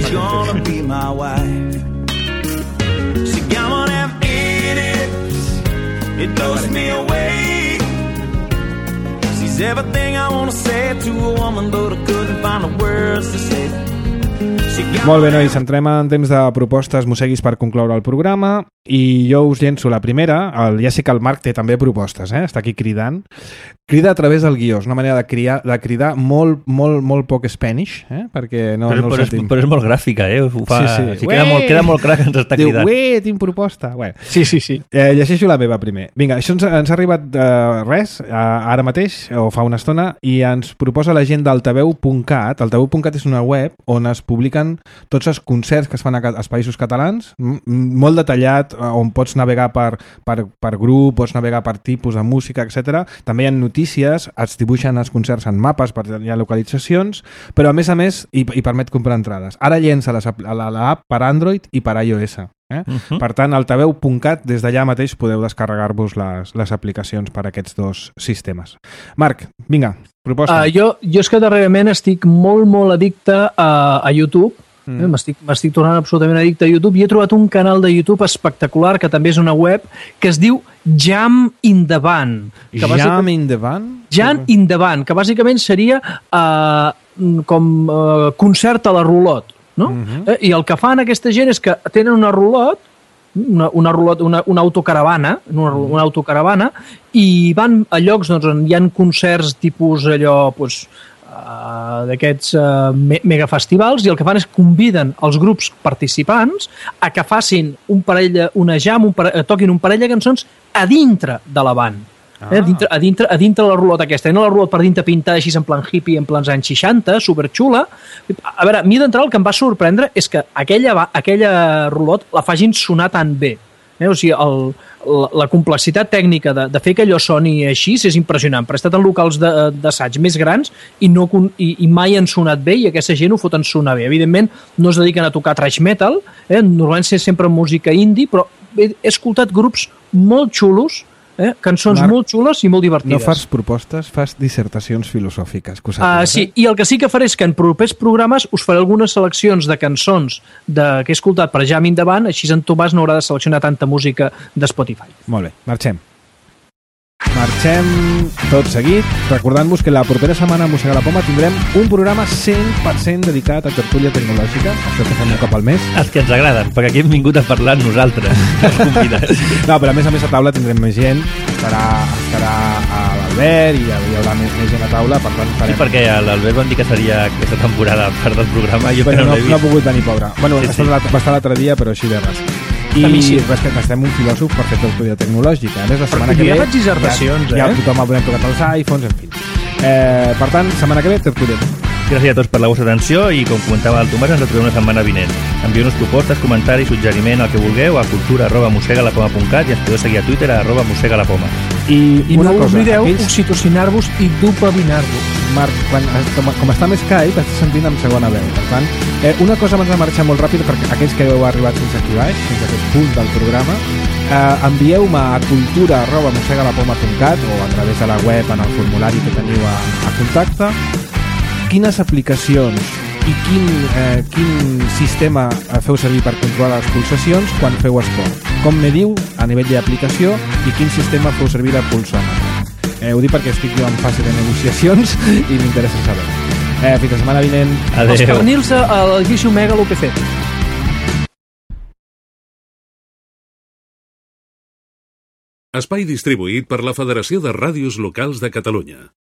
D: It blows me away. She's everything I want to say to a woman, but I couldn't find the words to say.
A: Molt bé, nois, entrem en temps de propostes mosseguis per concloure el programa i jo us llenço la primera. Ja sé que el Marc té també propostes, està aquí cridant. Crida a través del guió, és una manera de cridar molt poc Spanish, perquè no el sentim.
F: Però és molt gràfica, ho fa...
A: Sí.
F: Queda molt clar que ens està cridant.
A: Diu, tinc proposta. Bueno,
E: sí.
A: Llegeixo la meva primer. Vinga, això ens ha arribat ara mateix, o fa una estona, i ens proposa la gent d'altaveu.cat. Altaveu.cat és una web on es publiquen tots els concerts que es fan als Països Catalans, molt detallat, on pots navegar per grup, pots navegar per tipus de música, etc. També hi ha notícies, es dibuixen els concerts en mapes per tenir localitzacions, però a més, hi permet comprar entrades. Ara llença l'app per Android i per iOS. Per tant, altaveu.cat, des d'allà mateix podeu descarregar-vos les aplicacions per a aquests dos sistemes. Marc, vinga, proposta.
E: Jo és que darrerament estic molt addicte a YouTube. M'estic tornant absolutament addicte a YouTube i he trobat un canal de YouTube espectacular que també és una web que es diu Jam in the Van.
A: Jam in the Van?
E: Jam in the Van, que bàsicament seria com concert a la rulot. No? I el que fan aquesta gent és que tenen una rulot, una autocaravana, i van a llocs on hi ha concerts tipus allò, d'aquests megafestivals, i el que fan és conviden els grups participants a que facin una jam, toquin un parell de cançons a dintre de la van. A dintre la rulota aquesta, no la rulota per dintre pintada així en plan hippie, en plans anys 60, superxula. A veure, a mi d'entrada el que em va sorprendre és que aquella rulot la facin sonar tan bé. O sigui, la complexitat tècnica de fer que allò soni així és impressionant, però he estat en locals d'assaig més grans i mai han sonat bé, i aquesta gent ho foten sonar bé. Evidentment no es dediquen a tocar thrash metal, normalment és sempre música indie, però he escoltat grups molt xulos, cançons
A: Marc,
E: molt xules i molt divertides.
A: No fas propostes, fas dissertacions filosòfiques.
E: Sí, i el que sí que faré és que en propers programes us faré algunes seleccions de cançons que he escoltat per Jam in the Van, així en Tomàs no haurà de seleccionar tanta música de Spotify.
A: Molt bé, marxem tot seguit, recordant-vos que la propera setmana a Mossega la Poma tindrem un programa 100% dedicat a tertúlia tecnològica, això que fem un cop al mes.
F: Els que ens agraden, perquè aquí hem vingut a parlar nosaltres, els convidats.
A: No, però a més a taula tindrem més gent, estarà l'Albert i hi haurà més gent a taula, per tant farem...
F: Sí, perquè l'Albert van dir que seria aquesta temporada part del programa, jo
A: però
F: que no l'he
A: vist. No ha pogut venir, pobre. Bueno, va estar l'altre dia, però així de res. I necessitem un filòsof per fer tertúlia tecnològica. A més, la setmana que ve...
E: Ja faig dissertacions,
A: ja tothom ha tocat els iPhones, en fi. Per tant, setmana que ve, tertúlia.
F: Gràcies a tots per la vostra atenció i, com comentava el Tomàs, ens retrobem una setmana vinent. Envieu-nos propostes, comentaris, suggeriment, el que vulgueu a cultura@mossegalapoma.cat i ens podeu seguir a Twitter @mossegalapoma.
E: I no oblideu oxitocinar-vos i dopavinar-vos.
A: Marc, com està amb Skype, estàs sentint amb segona veu. Per tant, una cosa abans de marxar molt ràpid, perquè aquells que heu arribat fins aquí baix, fins a aquest punt del programa, envieu-me a cultura@mossegalapoma.cat o a través de la web en el formulari que teniu a contacte quines aplicacions i quin sistema feu servir per controlar les pulsacions quan feu esport. Com mediu a nivell d'aplicació i quin sistema feu servir de pulsòmetre. Ho dic perquè estic jo en fase de negociacions i m'interessa saber. Fins la setmana vinent.
F: Adéu.
E: Els pernils a l'edifici Omega l'UPC.
G: Espai distribuït per la Federació de Ràdios Locals de Catalunya.